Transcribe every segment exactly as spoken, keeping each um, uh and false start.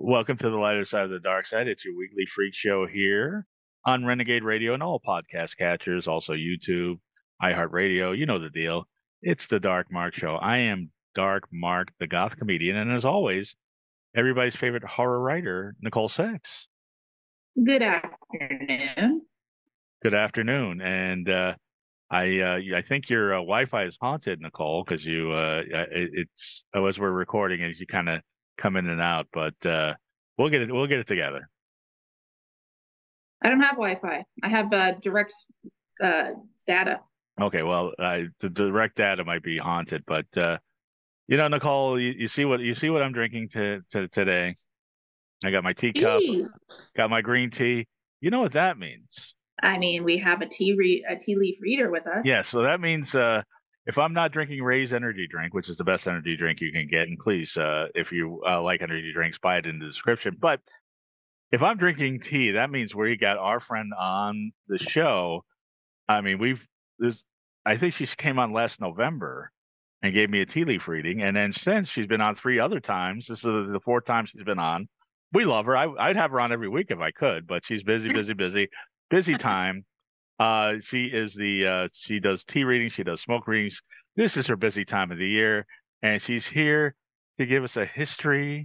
Welcome to the lighter side of the dark side. It's your weekly freak show here on Renegade Radio and all podcast catchers, also YouTube, iHeartRadio. You know the deal. It's the Dark Mark Show. I am Dark Mark, the goth comedian, and as always, everybody's favorite horror writer, Nicole Sachs. Good afternoon. Good afternoon, and uh, I uh, I think your uh, Wi-Fi is haunted, Nicole, because you uh, it, it's oh, as we're recording, as you kind of come in and out, but uh, we'll get it. We'll get it together. I don't have Wi-Fi. I have uh, direct uh, data. Okay, well, uh, the direct data might be haunted, but uh, you know, Nicole, you, you see what you see what I'm drinking to, to today. I got my teacup, Tea. got my green tea. You know what that means? I mean, we have a tea re- a tea leaf reader with us. Yeah, so that means uh, if I'm not drinking Ray's energy drink, which is the best energy drink you can get, and please, uh, if you uh, like energy drinks, buy it in the description. But if I'm drinking tea, that means we got our friend on the show. I mean, we've this. I think she came on last November and gave me a tea leaf reading, and then since she's been on three other times. This is the fourth time she's been on. We love her. I, I'd have her on every week if I could, but she's busy, busy, busy, busy time. Uh, she is the uh, she does tea readings, she does smoke readings. This is her busy time of the year, and she's here to give us a history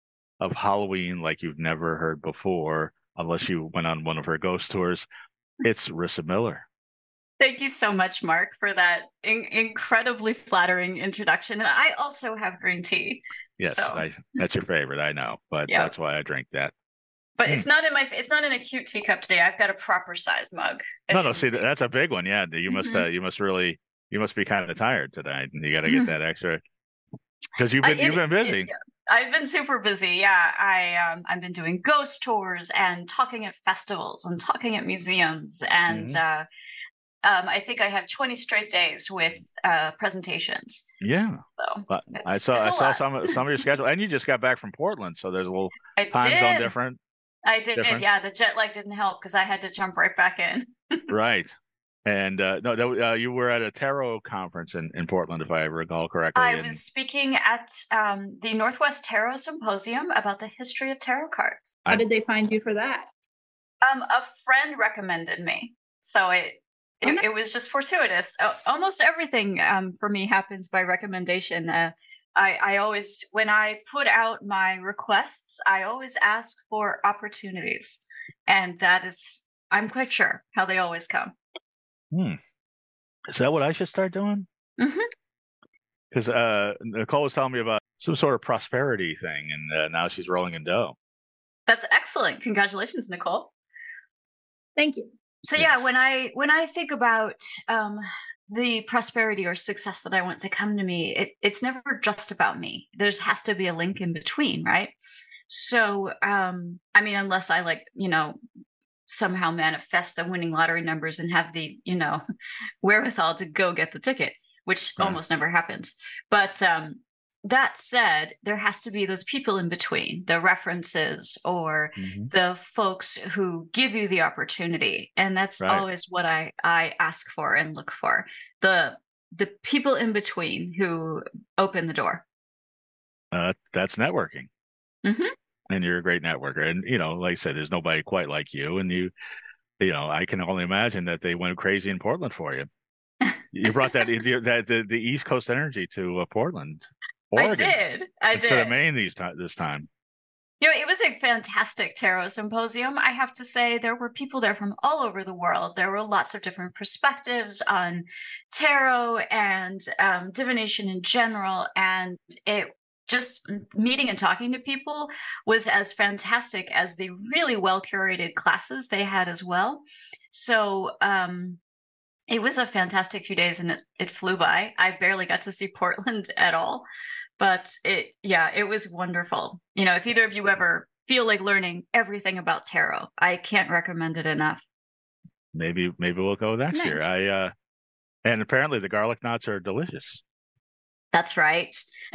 of Halloween like you've never heard before, unless you went on one of her ghost tours. It's Rissa Miller. Thank you so much, Mark, for that in- incredibly flattering introduction. And I also have green tea. Yes, so. I, that's your favorite, I know, but Yep. that's why I drink that. But it's not in my. It's not in a cute teacup today. I've got a proper sized mug. as No, you no, can see, that's a big one. Yeah, you must, Mhm. uh, you must really, you must be kind of tired tonight, and you got to get that extra because you've been, I- it- you've been busy. it- I've been super busy. Yeah, I um, I've been doing ghost tours and talking at festivals and talking at museums, and Mhm. uh, um, I think I have twenty straight days with uh, presentations. Yeah, So but I it's- saw, it's I a saw lot. some, of- some of your schedule, and you just got back from Portland, so there's a little I time did. zone different. I did. difference. Yeah, the jet lag didn't help because I had to jump right back in. Right. And uh, no, no uh, you were at a tarot conference in, in Portland, if I recall correctly. I and- was speaking at um, the Northwest Tarot Symposium about the history of tarot cards. How I- did they find you for that? Um, a friend recommended me, so it Oh, it, nice. it was just fortuitous. Uh, almost everything um, for me happens by recommendation. Uh, I, I always, when I put out my requests, I always ask for opportunities, and that is, I'm quite sure how they always come. Hmm. Is that what I should start doing? Mhm. Because uh, Nicole was telling me about some sort of prosperity thing, and uh, now she's rolling in dough. That's excellent. Congratulations, Nicole. Thank you. So yeah, Yes. when I when I think about um, the prosperity or success that I want to come to me, it, it's never just about me. There's has to be a link in between, right? So um, I mean, unless I like, you know, somehow manifest the winning lottery numbers and have the, you know, wherewithal to go get the ticket, which Right. almost never happens. But um, that said, there has to be those people in between, the references or Mhm. the folks who give you the opportunity, and that's Right. always what I I ask for and look for, the the people in between who open the door. Uh, that's networking. Mhm. And you're a great networker. And, you know, like I said, there's nobody quite like you. And you, you know, I can only imagine that they went crazy in Portland for you. You brought that, you- that the, the East Coast energy to uh, Portland, Oregon, I did. I instead did. of Maine these ti- this time. You know, it was a fantastic tarot symposium. I have to say, there were people there from all over the world. There were lots of different perspectives on tarot and um, divination in general. And it just meeting and talking to people was as fantastic as the really well curated classes they had as well. So, um, it was a fantastic few days and it, it flew by. I barely got to see Portland at all. But it, yeah, it was wonderful. You know, if either of you ever feel like learning everything about tarot, I can't recommend it enough. Maybe, maybe we'll go next year. Nice. I, uh, and apparently the garlic knots are delicious. That's right.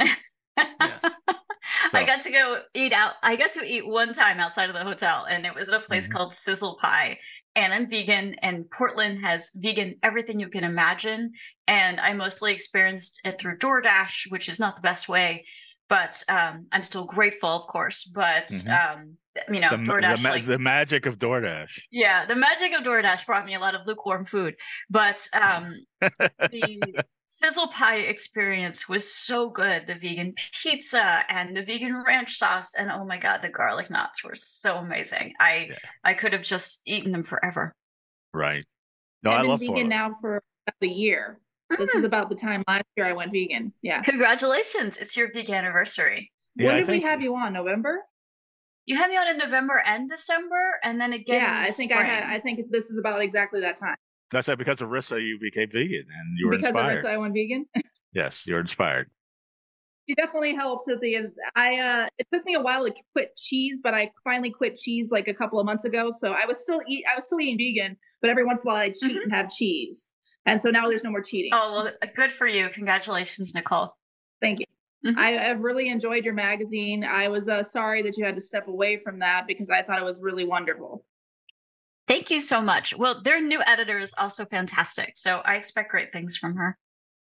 Yes. I So- got to go eat out. I got to eat one time outside of the hotel, and it was at a place Mhm. called Sizzle Pie. And I'm vegan, and Portland has vegan everything you can imagine. And I mostly experienced it through DoorDash, which is not the best way. but um, I'm still grateful, of course. But Mhm. um, you know, The ma- the, DoorDash, ma- like, the magic of DoorDash. yeah, the magic of DoorDash brought me a lot of lukewarm food. But um, the sizzle pie experience was so good. The vegan pizza and the vegan ranch sauce, and oh my god, the garlic knots were so amazing. I Yeah, I could have just eaten them forever. right. No, I've I been love vegan Florida. now for about a year. This was Mm, about the time last year I went vegan. Yeah. congratulations! It's your vegan anniversary. Yeah, When I did we think have you on? November? You had me on in November and December, and then again Yeah, in the I think I had. I spring. think this is about exactly that time. that's that because of Rissa, you became vegan and you were Because of inspired. Rissa, I went vegan. Yes, you're inspired. She definitely helped at the end. I uh it took me a while to quit cheese, but I finally quit cheese like a couple of months ago. So I was still eat I was still eating vegan, but every once in a while I'd cheat Mhm. and have cheese. And so now there's no more cheating. Oh well, good for you. Congratulations, Nicole. Thank you. Mhm. I have really enjoyed your magazine. I was uh, sorry that you had to step away from that because I thought it was really wonderful. Thank you so much. Well, their new editor is also fantastic, so I expect great things from her.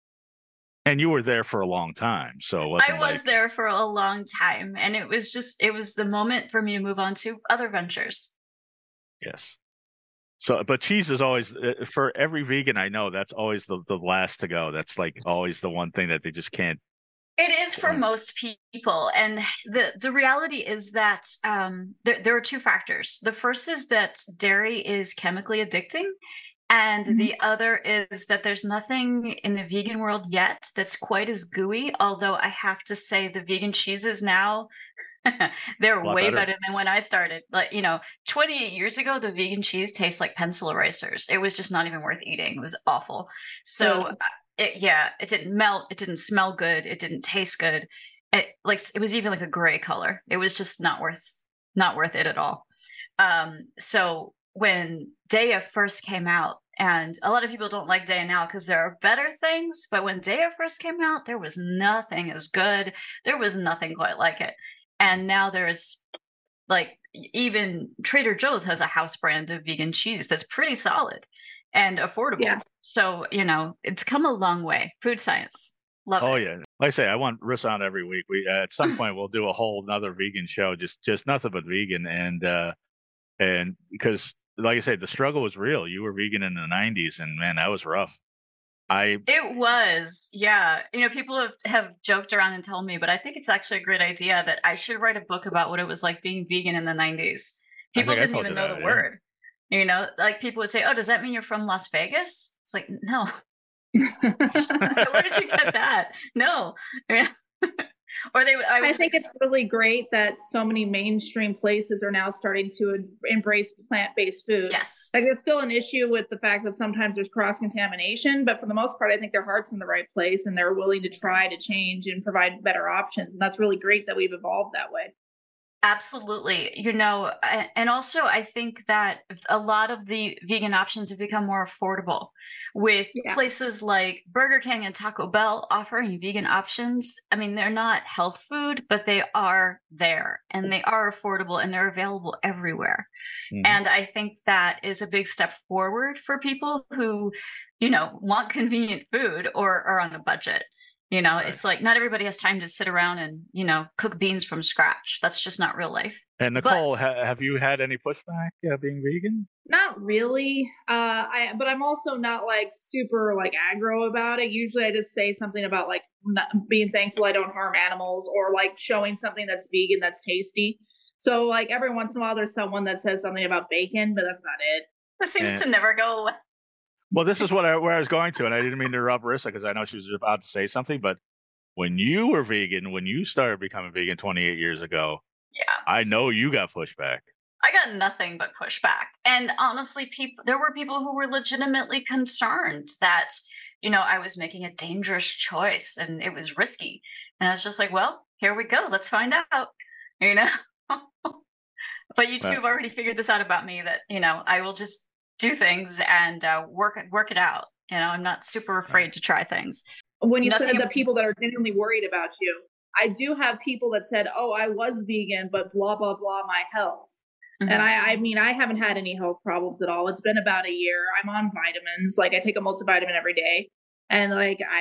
And you were there for a long time, so it I wasn't was like there for a long time, and it was just it was the moment for me to move on to other ventures. yes. So, but cheese is always uh, for every vegan I know. That's always the the last to go. That's like always the one thing that they just can't. It is for most people, and the the reality is that um, there there are two factors. The first is that dairy is chemically addicting, and Mhm. the other is that there's nothing in the vegan world yet that's quite as gooey. Although I have to say, the vegan cheeses now they're A lot way better. better than when I started. Like, you know, twenty-eight years ago, the vegan cheese tastes like pencil erasers. It was just not even worth eating. It was awful. So, Ugh. uh, it, yeah, it didn't melt. It didn't smell good. It didn't taste good. It like it was even like a gray color. It was just not worth not worth it at all. Um, so when Daiya first came out, and a lot of people don't like Daiya now because there are better things, but when Daiya first came out, there was nothing as good. There was nothing quite like it. And now there's like even Trader Joe's has a house brand of vegan cheese that's pretty solid and affordable. Yeah. So, you know, it's come a long way. Food science. Love Oh it. yeah, like I say, I want Rissa on every week. We uh, at some point we'll do a whole another vegan show, just just nothing but vegan, and uh and because like I say, the struggle was real. You were vegan in the nineties, and man, that was rough. I It was, yeah. You know, people have, have joked around and told me, but I think it's actually a great idea that I should write a book about what it was like being vegan in the nineties. I People think I didn't told you even know that. the Yeah. word. You know, like people would say, "Oh, does that mean you're from Las Vegas?" It's like, no. Where did you get that? No. Or they would, I, I was think ex- it's really great that so many mainstream places are now starting to em- embrace plant-based food. yes. Like there's still an issue with the fact that sometimes there's cross-contamination, but for the most part, I think their heart's in the right place and they're willing to try to change and provide better options. And that's really great that we've evolved that way. Absolutely. You know, a- and also I think that a lot of the vegan options have become more affordable with Yeah. places like Burger King and Taco Bell offering vegan options. I mean, they're not health food, but they are there and they are affordable and they're available everywhere. Mhm. And I think that is a big step forward for people who, you know, want convenient food or are on a budget. You know, Right. it's like not everybody has time to sit around and, you know, cook beans from scratch. That's just not real life. And But Nicole, ha- have you had any pushback uh, being vegan? Not really. Uh, I but I'm also not like super like aggro about it. Usually, I just say something about like not, being thankful I don't harm animals, or like showing something that's vegan that's tasty. So like every once in a while, there's someone that says something about bacon, but that's about it. this seems And to never go away. well, this is what I, where I was going to, and I didn't mean to interrupt Rissa because I know she was about to say something. But when you were vegan, when you started becoming vegan twenty-eight years ago, Yeah. I know you got pushback. I got nothing but pushback. And honestly, people there were people who were legitimately concerned that, you know, I was making a dangerous choice and it was risky. And I was just like, well, here we go. Let's find out. You know? But you two Well, have already figured this out about me that, you know, I will just do things and uh, work work it out. You know, I'm not super afraid to try things. When you Nothing said ab- that people that are genuinely worried about you, I do have people that said, "Oh, I was vegan, but blah blah blah, my health." Mhm. And I, I mean, I haven't had any health problems at all. It's been about a year. I'm on vitamins. Like I take a multivitamin every day, and like I'm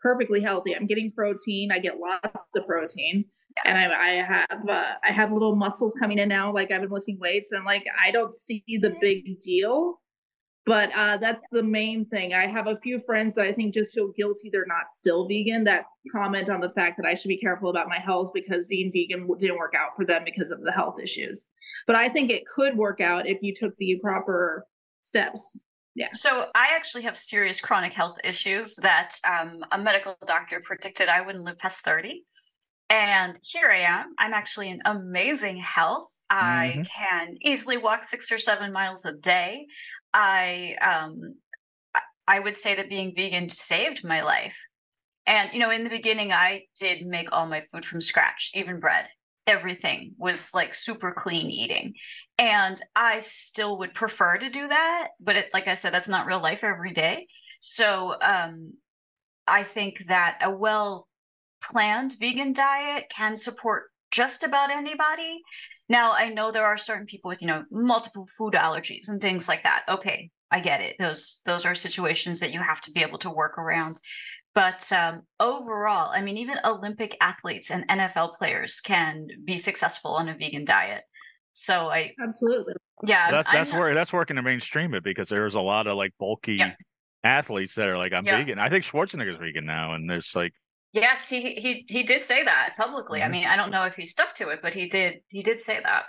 perfectly healthy. I'm getting protein. I get lots of protein. And I, I have uh, I have little muscles coming in now. Like I've been lifting weights, and like I don't see the big deal. But uh, that's the main thing. I have a few friends that I think just feel guilty they're not still vegan, that comment on the fact that I should be careful about my health because being vegan didn't work out for them because of the health issues. But I think it could work out if you took the proper steps. Yeah. So I actually have serious chronic health issues that um, a medical doctor predicted I wouldn't live past thirty. And here I am. I'm actually in amazing health. I Mhm. can easily walk six or seven miles a day. I um I- I would say that being vegan saved my life. And you know, in the beginning, I did make all my food from scratch, even bread. Everything was like super clean eating. And I still would prefer to do that, but it, like I said, that's not real life every day. So um I think that a well planned vegan diet can support just about anybody. Now, I know there are certain people with, you know, multiple food allergies and things like that. Okay, I get it. Those those are situations that you have to be able to work around. But um, overall, I mean, even Olympic athletes and N F L players can be successful on a vegan diet. So I, Absolutely. yeah, That's I'm that's not, where that's working to mainstream it because there's a lot of like bulky yeah, athletes that are like, I'm yeah. vegan. I think Schwarzenegger's vegan now, and there's like, Yes, he he he did say that publicly. I Mhm. mean, I don't know if he stuck to it, but he did he did say that.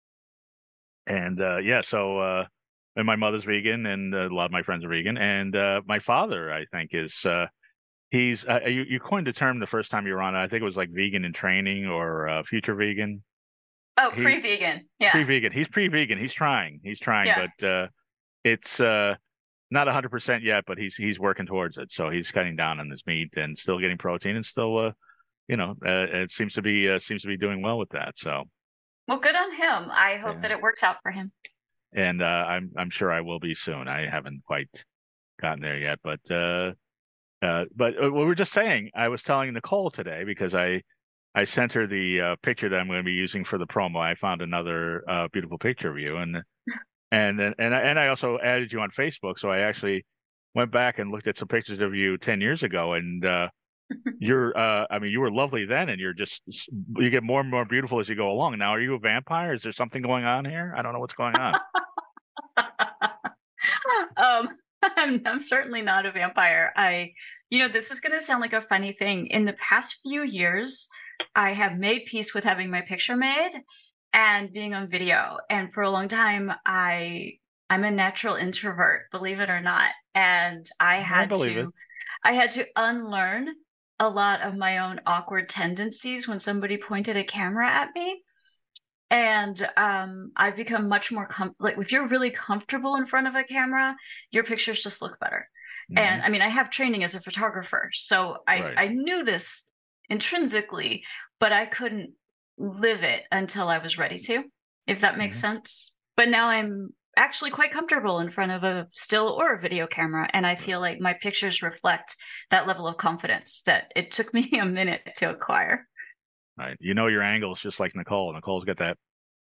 and uh, yeah, so uh, and my mother's vegan, and a lot of my friends are vegan, and uh, my father, I think, is uh, he's uh, you you coined the term the first time you were on. I think it was like vegan in training or uh, future vegan. Oh, He pre-vegan. Yeah. pre-vegan. He's pre-vegan. He's trying. He's trying, Yeah. but uh, it's uh, not one hundred percent yet. But he's he's working towards it. So he's cutting down on his meat and still getting protein and still uh, you know, uh, it seems to be uh, seems to be doing well with that. So Well, good on him. I hope yeah, that it works out for him. and uh, I'm I'm sure I will be soon. I haven't quite gotten there yet, but uh, uh, but uh, we were just saying. I was telling Nicole today because I I sent her the uh, picture that I'm going to be using for the promo. I found another uh, beautiful picture of you, and and and and I, and I also added you on Facebook. So I actually went back and looked at some pictures of you ten years ago, and uh, you're uh I mean you were lovely then, and you're just you get more and more beautiful as you go along. Now, are you a vampire? Is there something going on here? I don't know what's going on. um, I'm, I'm certainly not a vampire. I, you know, this is going to sound like a funny thing. In the past few years, I have made peace with having my picture made and being on video. And for a long time, I I'm a natural introvert, believe it or not. And I I had believe it. to I had to unlearn a lot of my own awkward tendencies when somebody pointed a camera at me. And um, I've become much more com- like if you're really comfortable in front of a camera, your pictures just look better. And Mhm. I mean, I have training as a photographer, so I Right. I knew this intrinsically, but I couldn't live it until I was ready to, if that makes Mhm. sense. But now I'm actually quite comfortable in front of a still or a video camera, and I feel like my pictures reflect that level of confidence that it took me a minute to acquire. Right. You know your angles just like Nicole. Nicole's got that.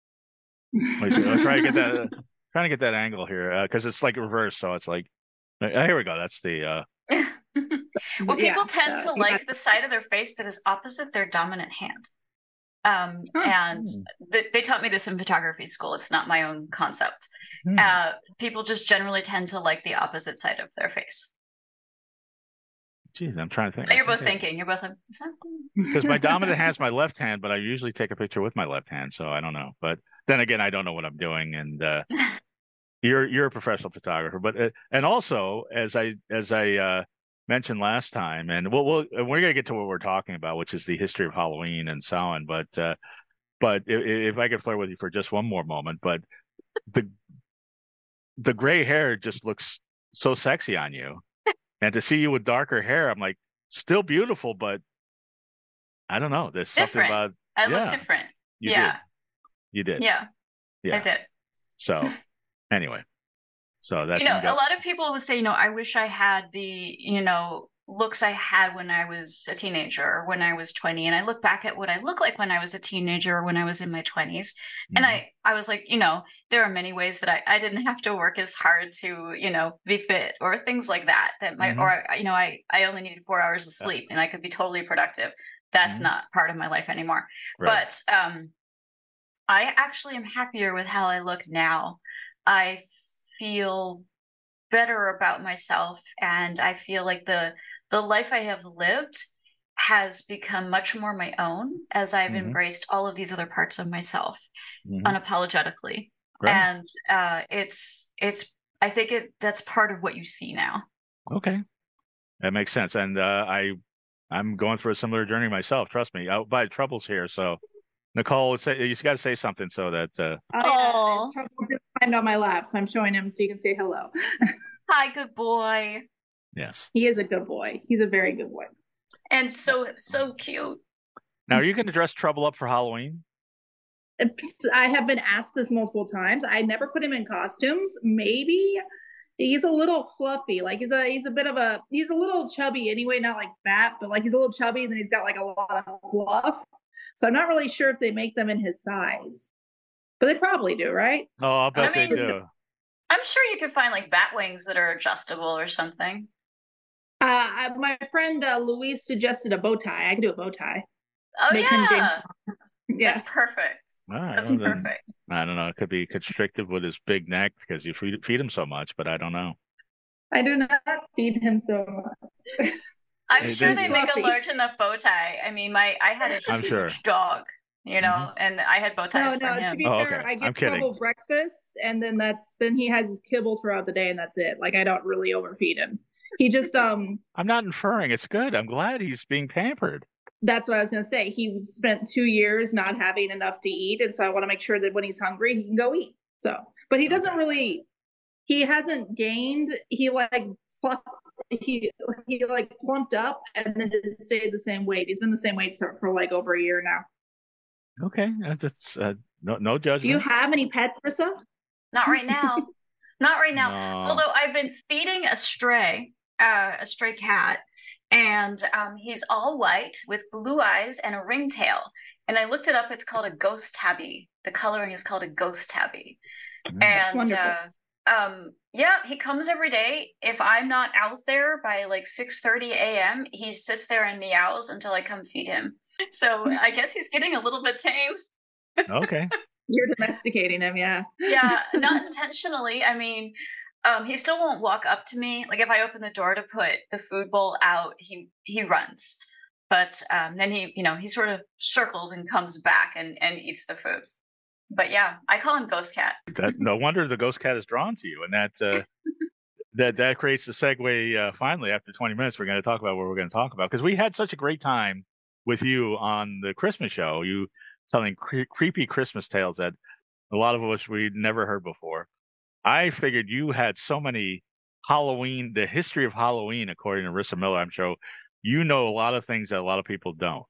Let me see. I'll try to get that. Uh, trying to get that angle here because it's like reverse. So it's like uh, here we go. That's the. uh Well, Yeah. people tend Uh, to yeah. like the side of their face that is opposite their dominant hand. Um, Huh. and Hmm. th- they taught me this in photography school. It's not my own concept. Hmm. Uh, people just generally tend to like the opposite side of their face. Jeez, I'm trying to think. You're I both think I- thinking. You're both like, because my dominant hand's my left hand, but I usually take a picture with my left hand, so I don't know. But then again, I don't know what I'm doing, and uh, you're you're a professional photographer, but uh, and also as I as I uh, mentioned last time, and we'll, we'll we're gonna get to what we're talking about, which is the history of Halloween and so on. But uh, but if, if I could flirt with you for just one more moment, but the the gray hair just looks so sexy on you, and to see you with darker hair, I'm like still beautiful, but I don't know. There's something different. about I yeah, look different. you Yeah. did, you did, Yeah, I yeah. did. So anyway, so that's You know, you got a lot of people would say, you know, I wish I had the, you know, looks I had when I was a teenager or when I was twenty, and I look back at what I look like when I was a teenager or when I was in my twenties, mm-hmm. and I, I was like, you know, there are many ways that I, I didn't have to work as hard to, you know, be fit or things like that, that might, mm-hmm. or, you know, I, I only needed four hours of sleep and I could be totally productive. That's mm-hmm. not part of my life anymore. Right. But um, I actually am happier with how I look now. I feel better about myself, and I feel like the the life I have lived has become much more my own as I've mm-hmm. embraced all of these other parts of myself mm-hmm. unapologetically. Right. And uh, it's it's I think it that's part of what you see now. Okay, that makes sense. And uh, I I'm going through a similar journey myself. Trust me. I'll buy troubles here, so. Nicole, say, you got to say something so that. Uh... Oh, yeah. Trouble just climbed on my lap, so I'm showing him so you can say hello. Hi, good boy. Yes, he is a good boy. He's a very good boy, and so so cute. Now, are you going to dress Trouble up for Halloween? I have been asked this multiple times. I never put him in costumes. Maybe he's a little fluffy. Like he's a he's a bit of a he's a little chubby anyway. Not like fat, but like he's a little chubby, and then he's got like a lot of fluff. So I'm not really sure if they make them in his size, but they probably do, right? Oh, I bet I mean, they do. I'm sure you could find like bat wings that are adjustable or something. Uh, my friend uh, Louise suggested a bow tie. I could do a bow tie. Oh make yeah, yeah, that's perfect. All right, that's well, perfect. Then, I don't know. It could be constricted with his big neck because you feed, feed him so much, but I don't know. I do not feed him so much. I'm hey, sure they make a large enough bow tie. I mean, my I had a huge I'm sure. dog, you know, mm-hmm. and I had bow ties no, no, for him. To be oh, fair, okay. I give Trouble breakfast, and then that's then he has his kibble throughout the day, and that's it. Like I don't really overfeed him. He just um. I'm not inferring. It's good. I'm glad he's being pampered. That's what I was gonna say. He spent two years not having enough to eat, and so I want to make sure that when he's hungry, he can go eat. So, but he doesn't okay. really. He hasn't gained. He like. He he like plumped up and then just stayed the same weight. He's been the same weight for, for like over a year now. Okay, that's uh, no no judgment. Do you have any pets, Rissa? Not right now. Not right now. No. Although I've been feeding a stray, uh, a stray cat, and um, he's all white with blue eyes and a ringtail. And I looked it up. It's called a ghost tabby. The coloring is called a ghost tabby. Mm, and uh, um, yeah, he comes every day. If I'm not out there by like six thirty a.m., he sits there and meows until I come feed him. So I guess he's getting a little bit tame. Okay. You're domesticating him, yeah. Yeah, not intentionally. I mean, um, he still won't walk up to me. Like if I open the door to put the food bowl out, he he runs. But um, then he, you know, he sort of circles and comes back and, and eats the food. But yeah, I call him Ghost Cat. That, no wonder the Ghost Cat is drawn to you, and that uh, that that creates the segue. Uh, finally, after twenty minutes, we're going to talk about what we're going to talk about because we had such a great time with you on the Christmas show. You telling cre- creepy Christmas tales that a lot of us we'd never heard before. I figured you had so many Halloween, the history of Halloween, according to Rissa Miller. I'm sure you know a lot of things that a lot of people don't.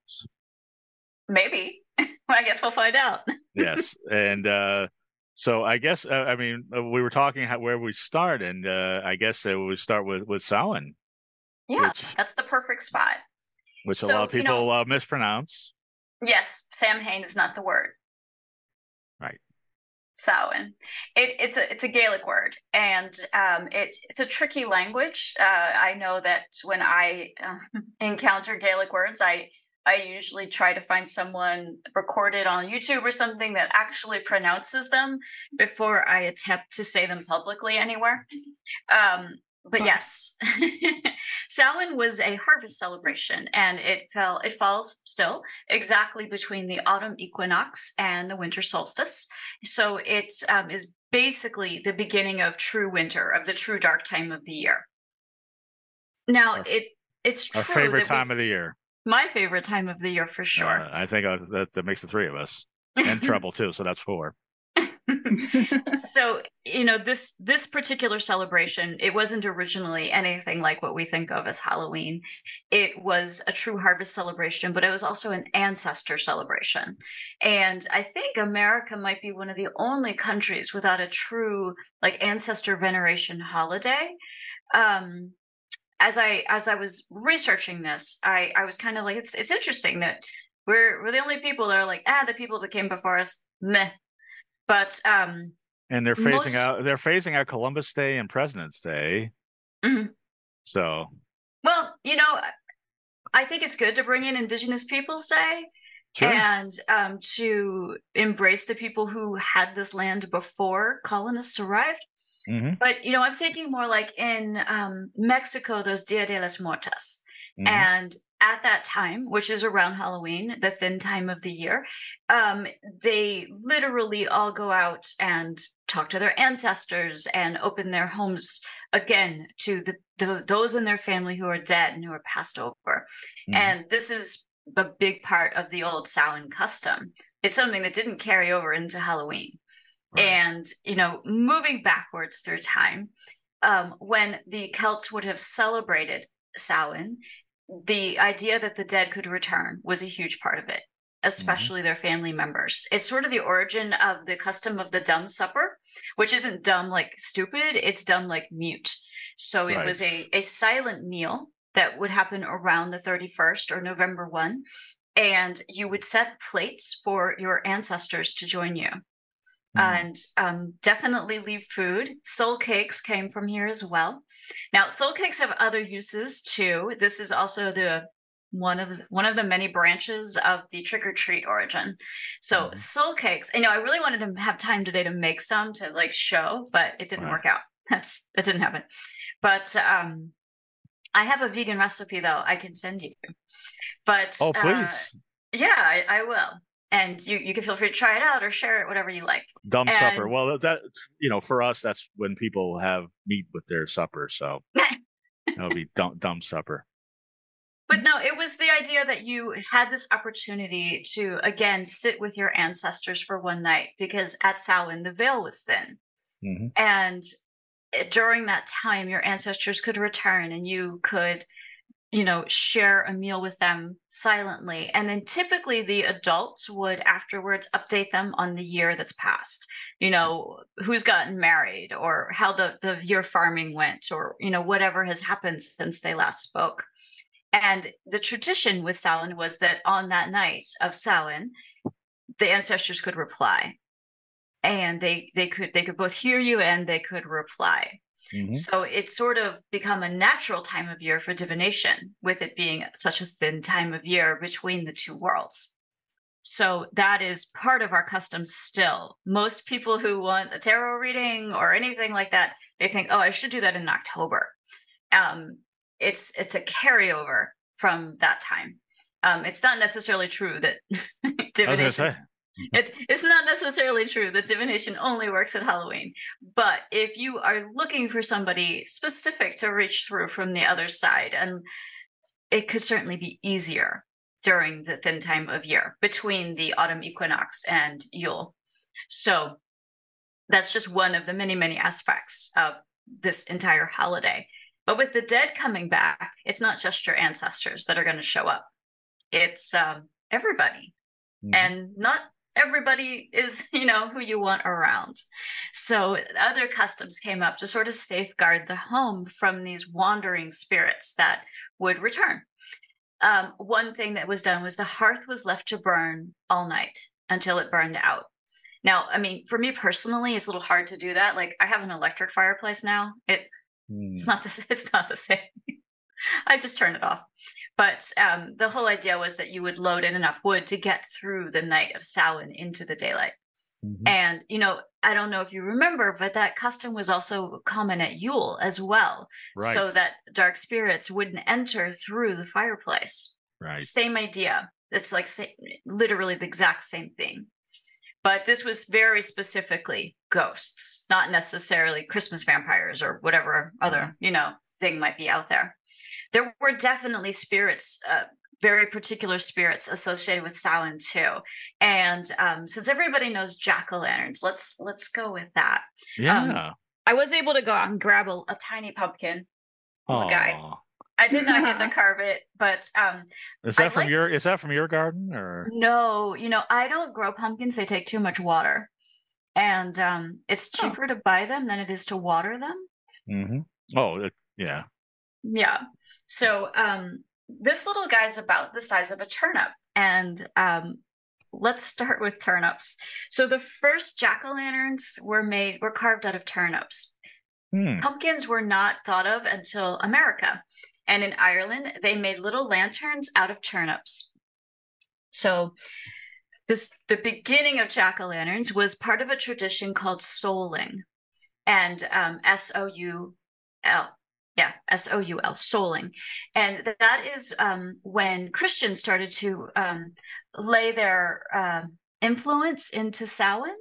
Maybe. I guess we'll find out. Yes. And uh, so I guess, uh, I mean, uh, we were talking how, where we start, and uh, I guess uh, we start with, with Samhain. Yeah, which, that's the perfect spot. Which so, a lot of people you know, uh, mispronounce. Yes, Samhain is not the word. Right. Samhain. It, it's a it's a Gaelic word, and um, it it's a tricky language. Uh, I know that when I uh, encounter Gaelic words, I I usually try to find someone recorded on YouTube or something that actually pronounces them before I attempt to say them publicly anywhere. Um, but yes, Samhain was a harvest celebration, and it fell it falls still exactly between the autumn equinox and the winter solstice. So it um, is basically the beginning of true winter, of the true dark time of the year. Now, our, it it's true our favorite that time of the year. My favorite time of the year for sure. Uh, I think uh, that, that makes the three of us, and Trouble too. So that's four. So, you know, this this particular celebration, it wasn't originally anything like what we think of as Halloween. It was a true harvest celebration, but it was also an ancestor celebration. And I think America might be one of the only countries without a true like ancestor veneration holiday. Um, as I as I was researching this, I I was kind of like, it's it's interesting that we're we're the only people that are like, ah, the people that came before us, meh. But um, And they're phasing most. out they're phasing out Columbus Day and President's Day. Mhm. So Well, you know, I think it's good to bring in Indigenous Peoples Day sure. and um, to embrace the people who had this land before colonists arrived. hmm But, you know, I'm thinking more like in um, Mexico, those Dia de las Muertas. hmm And at that time, which is around Halloween, the thin time of the year, um, they literally all go out and talk to their ancestors and open their homes again to the, the those in their family who are dead and who are passed over. hmm And this is a big part of the old Samhain custom. It's something that didn't carry over into Halloween. Right. And, you know, moving backwards through time, um, when the Celts would have celebrated Samhain, the idea that the dead could return was a huge part of it, especially their family members. It's sort of the origin of the custom of the dumb supper, which isn't dumb like stupid, it's dumb like mute. So it Right. was a, a silent meal that would happen around the thirty-first or November first, and you would set plates for your ancestors to join you. Mm. And um, definitely leave food. Soul cakes came from here as well. Now, soul cakes have other uses too. This is also the one of one of the many branches of the trick or treat origin. So Mhm. soul cakes. You know, I really wanted to have time today to make some to like show, but it didn't Right. work out. That's that didn't happen. But um, I have a vegan recipe though I can send you. But Oh, please. uh, yeah, I, I will. And you, you can feel free to try it out or share it, whatever you like. Dumb supper. And Well, that you know, for us, that's when people have meat with their supper. So that'll be dumb, dumb supper. But no, it was the idea that you had this opportunity to again sit with your ancestors for one night because at Samhain the veil was thin, hmm and it- during that time your ancestors could return and you could, you know, share a meal with them silently. And then typically the adults would afterwards update them on the year that's passed, you know, who's gotten married or how the, the year farming went or, you know, whatever has happened since they last spoke. And the tradition with Samhain was that on that night of Samhain, the ancestors could reply. And they they could they could both hear you and they could reply. hmm So it's sort of become a natural time of year for divination, with it being such a thin time of year between the two worlds. So that is part of our customs still. Most people who want a tarot reading or anything like that, they think, oh, I should do that in October. Um, it's it's a carryover from that time. Um, it's not necessarily true that I was gonna divination. say. It, it's not necessarily true that divination only works at Halloween, but if you are looking for somebody specific to reach through from the other side, and it could certainly be easier during the thin time of year between the autumn equinox and Yule. So that's just one of the many, many aspects of this entire holiday. But with the dead coming back, it's not just your ancestors that are going to show up. It's um, everybody. Mhm. And not everybody is, you know, who you want around. So other customs came up to sort of safeguard the home from these wandering spirits that would return. Um, one thing that was done was the hearth was left to burn all night until it burned out. Now, I mean, for me personally, it's a little hard to do that. Like, I have an electric fireplace now. It it's Mm. not the it's not the same. I just turn it off. But um, the whole idea was that you would load in enough wood to get through the night of Samhain into the daylight. Mhm. And, you know, I don't know if you remember, but that custom was also common at Yule as well, Right. so that dark spirits wouldn't enter through the fireplace. Right. Same idea. It's like sa- literally the exact same thing. But this was very specifically ghosts, not necessarily Christmas vampires or whatever other, you know, thing might be out there. There were definitely spirits, uh, very particular spirits associated with Samhain too. And um, since everybody knows jack-o'-lanterns, let's let's go with that. Um, Yeah. I was able to go out and grab a, a tiny pumpkin. Little guy. Aw. I did not get to carve it, but um, Is that I'd from like- your is that from your garden or no, you know, I don't grow pumpkins. They take too much water. And um, it's Oh. cheaper to buy them than it is to water them. hmm Oh, it, yeah. Yeah. So um, this little guy's about the size of a turnip. And um, let's start with turnips. So the first jack-o'-lanterns were made, were carved out of turnips. Hmm. Pumpkins were not thought of until America. And in Ireland, they made little lanterns out of turnips. So this, the beginning of jack-o'-lanterns was part of a tradition called souling. And um, S O U L. Yeah, S O U L, souling. And that is um, when Christians started to um, lay their uh, influence into Samhain.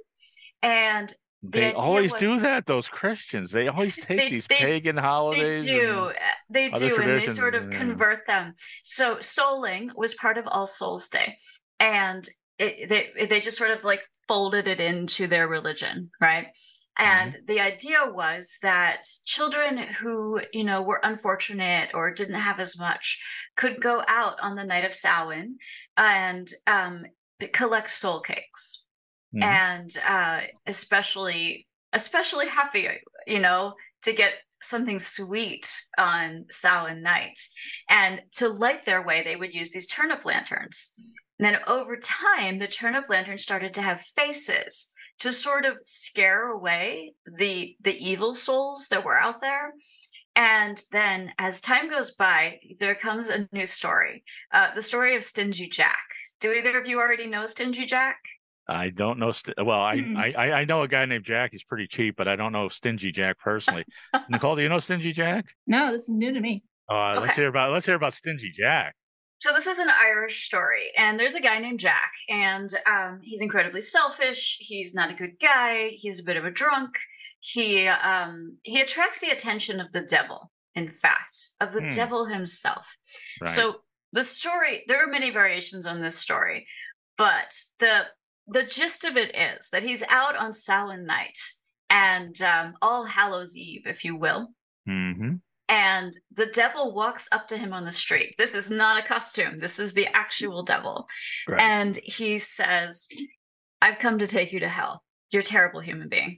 And the They idea always was, do that, those Christians. They always take they, these they, pagan they holidays do, and they other do, and they traditions. sort of Yeah. convert them. So souling was part of All Souls Day. And it, they, they just sort of like folded it into their religion, right? And mm-hmm. the idea was that children who, you know, were unfortunate or didn't have as much could go out on the night of Samhain and um, collect soul cakes. Mm-hmm. And uh, especially, especially happy, you know, to get something sweet on Samhain night. And to light their way, they would use these turnip lanterns. And then over time, the turnip lantern started to have faces to sort of scare away the the evil souls that were out there. And then as time goes by, there comes a new story, uh, the story of Stingy Jack. Do either of you already know Stingy Jack? I don't know. St- well, I, mm. I I know a guy named Jack. He's pretty cheap, but I don't know Stingy Jack personally. Nicole, do you know Stingy Jack? No, this is new to me. Uh, okay. Let's hear about let's hear about Stingy Jack. So this is an Irish story, and there's a guy named Jack, and um, he's incredibly selfish. He's not a good guy. He's a bit of a drunk. He um, he attracts the attention of the devil, in fact, of the hmm. devil himself. Right. So the story, there are many variations on this story, but the the gist of it is that he's out on Samhain night and um, All Hallows Eve, if you will. Mm-hmm. And the devil walks up to him on the street. This is not a costume. This is the actual devil. Right. And he says, I've come to take you to hell. You're a terrible human being.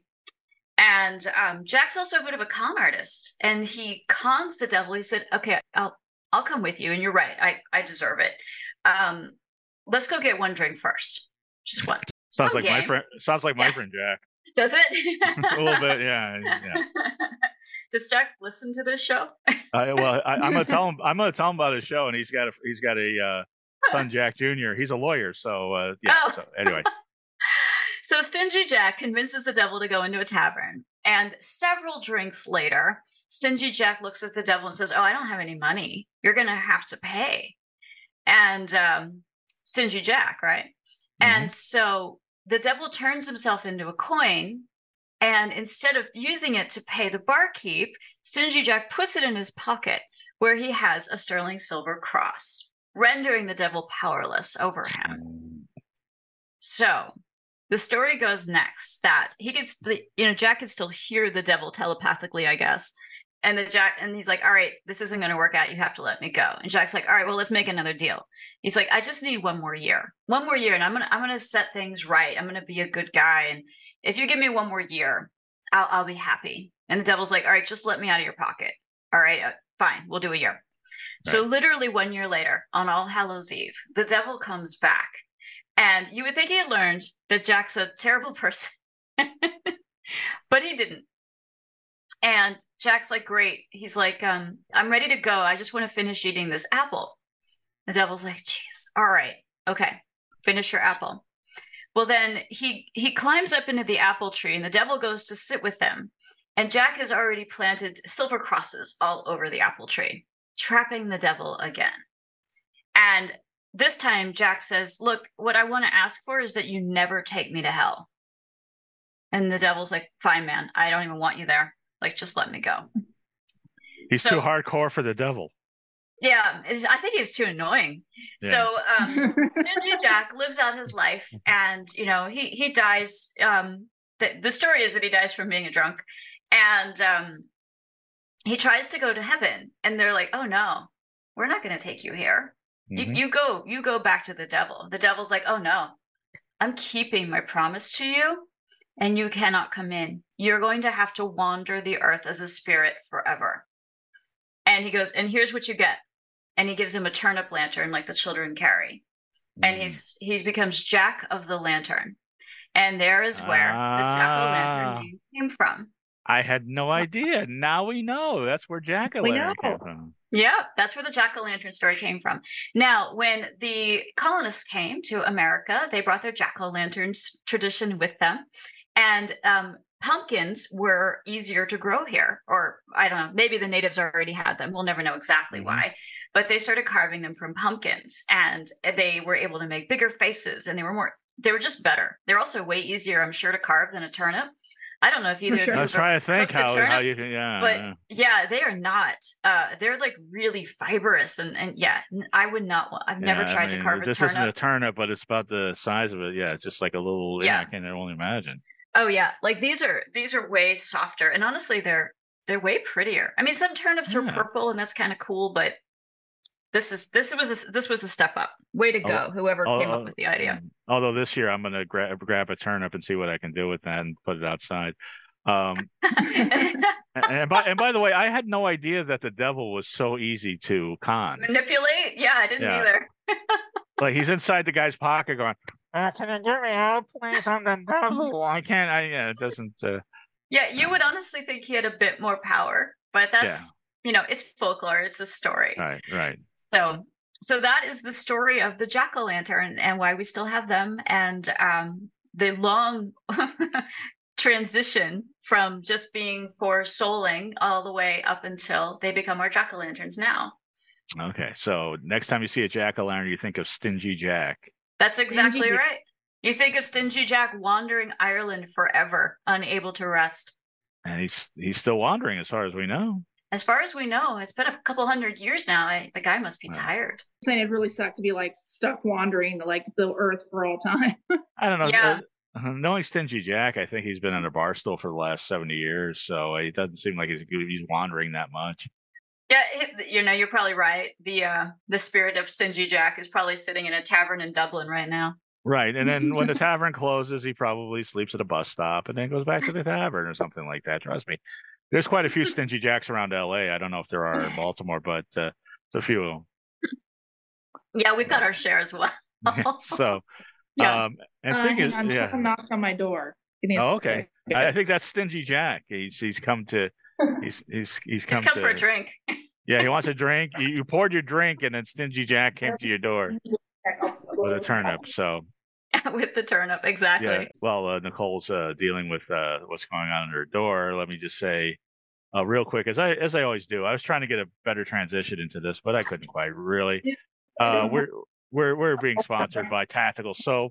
And um, Jack's also a bit of a con artist. And he cons the devil. He said, okay, I'll I'll come with you. And you're right. I, I deserve it. Um, let's go get one drink first. Just one. Sounds one like game. my friend. Sounds like my yeah. friend Jack. Does it? A little bit, yeah. yeah. Does Jack listen to this show? uh, well, I, I'm gonna tell him. I'm gonna tell him about his show, and he's got a he's got a uh, son, Jack Junior He's a lawyer, so uh, yeah. Oh. So anyway, so Stingy Jack convinces the devil to go into a tavern, and several drinks later, Stingy Jack looks at the devil and says, "Oh, I don't have any money. You're gonna have to pay." And um, Stingy Jack, right? Mm-hmm. And so the devil turns himself into a coin. And instead of using it to pay the barkeep, Stingy Jack puts it in his pocket where he has a sterling silver cross, rendering the devil powerless over him. So the story goes next that he gets, the, you know, Jack can still hear the devil telepathically, I guess. And the Jack, and he's like, all right, this isn't going to work out. You have to let me go. And Jack's like, all right, well, let's make another deal. He's like, I just need one more year, one more year. And I'm going to, I'm going to set things right. I'm going to be a good guy. And if you give me one more year, I'll, I'll be happy. And the devil's like, all right, just let me out of your pocket. All right, uh, fine. We'll do a year. Right. So literally one year later on All Hallows Eve, the devil comes back. And you would think he had learned that Jack's a terrible person, but he didn't. And Jack's like, great. He's like, um, I'm ready to go. I just want to finish eating this apple. The devil's like, geez, all right. Okay, finish your apple. Well, then he he climbs up into the apple tree, and the devil goes to sit with him. And Jack has already planted silver crosses all over the apple tree, trapping the devil again. And this time, Jack says, look, what I want to ask for is that you never take me to hell. And the devil's like, fine, man. I don't even want you there. Like, just let me go. He's so, too hardcore for the devil. Yeah, I think he was too annoying. Yeah. So um, Stingy Jack lives out his life, and you know he he dies. Um, the, the story is that he dies from being a drunk, and um, he tries to go to heaven, and they're like, "Oh no, we're not going to take you here. Mm-hmm. You you go you go back to the devil." The devil's like, "Oh no, I'm keeping my promise to you, and you cannot come in. You're going to have to wander the earth as a spirit forever." And he goes, and here's what you get. And he gives him a turnip lantern like the children carry. Mm. And he's he becomes Jack of the Lantern. And there is where ah. the jack-o'-lantern name came from. I had no idea. Now we know. That's where jack-o'-lantern came from. Yeah, that's where the jack-o'-lantern story came from. Now, when the colonists came to America, they brought their jack-o'-lanterns tradition with them. And um, pumpkins were easier to grow here. Or, I don't know, maybe the natives already had them. We'll never know exactly mm-hmm. why. But they started carving them from pumpkins. And they were able to make bigger faces. And they were more, they were just better. They're also way easier, I'm sure, to carve than a turnip. I don't know if either. Sure. I was trying to think how, turnip, how you can, yeah. But yeah. yeah, they are not. Uh, they're like really fibrous, and and yeah, I would not. I've yeah, never tried I mean, to carve a this turnip. This isn't a turnip, but it's about the size of it. Yeah, it's just like a little. Yeah, yeah I can only imagine. Oh yeah, like these are these are way softer, and honestly, they're they're way prettier. I mean, some turnips yeah. are purple, and that's kind of cool, but this is this was a, this was a step up. Way to go, oh, whoever oh, came oh, up with the idea. Although this year I'm gonna grab grab a turnip and see what I can do with that and put it outside. Um, and, and by and by the way, I had no idea that the devil was so easy to con. Manipulate? Yeah, I didn't yeah. either. Like he's inside the guy's pocket going, uh, "Can you get me out, please? I'm the devil. I can't." I yeah, it doesn't. Uh, yeah, you would honestly think he had a bit more power, but that's yeah. you know, it's folklore. It's a story. Right, right. So, so that is the story of the jack-o'-lantern and why we still have them, and um, the long. transition from just being for souling all the way up until they become our jack-o'-lanterns now. Okay, so next time you see a jack-o'-lantern, you think of Stingy Jack. That's exactly Stingy. Right. You think of Stingy Jack wandering Ireland forever, unable to rest. And he's he's still wandering as far as we know. As far as we know, it's been a couple hundred years now. I, the guy must be wow. tired. I'm saying it really sucked to be like stuck wandering like the earth for all time. I don't know. Yeah. Uh, Knowing Stingy Jack, I think he's been on a bar stool for the last seventy years, so it doesn't seem like he's he's wandering that much. Yeah, it, you know, you're probably right. The uh, the spirit of Stingy Jack is probably sitting in a tavern in Dublin right now. Right, and then when the tavern closes, he probably sleeps at a bus stop and then goes back to the tavern or something like that. Trust me, there's quite a few Stingy Jacks around L A. I don't know if there are in Baltimore, but uh, there's a few. Yeah, we've got our share as well. Yeah, so. Yeah. Um, and speaking, uh, I'm yeah. someone knocked on my door. Oh, okay. I, I think that's Stingy Jack. He's he's come to he's he's he's come, he's come to, for a drink. Yeah, he wants a drink. You, you poured your drink, and then Stingy Jack came to your door with a turnip. So with the turnip, exactly. Yeah. Well, uh, Nicole's uh, dealing with uh, what's going on at her door. Let me just say, uh, real quick, as I as I always do, I was trying to get a better transition into this, but I couldn't quite really. Uh, we're We're we're being sponsored by Tactical Soap.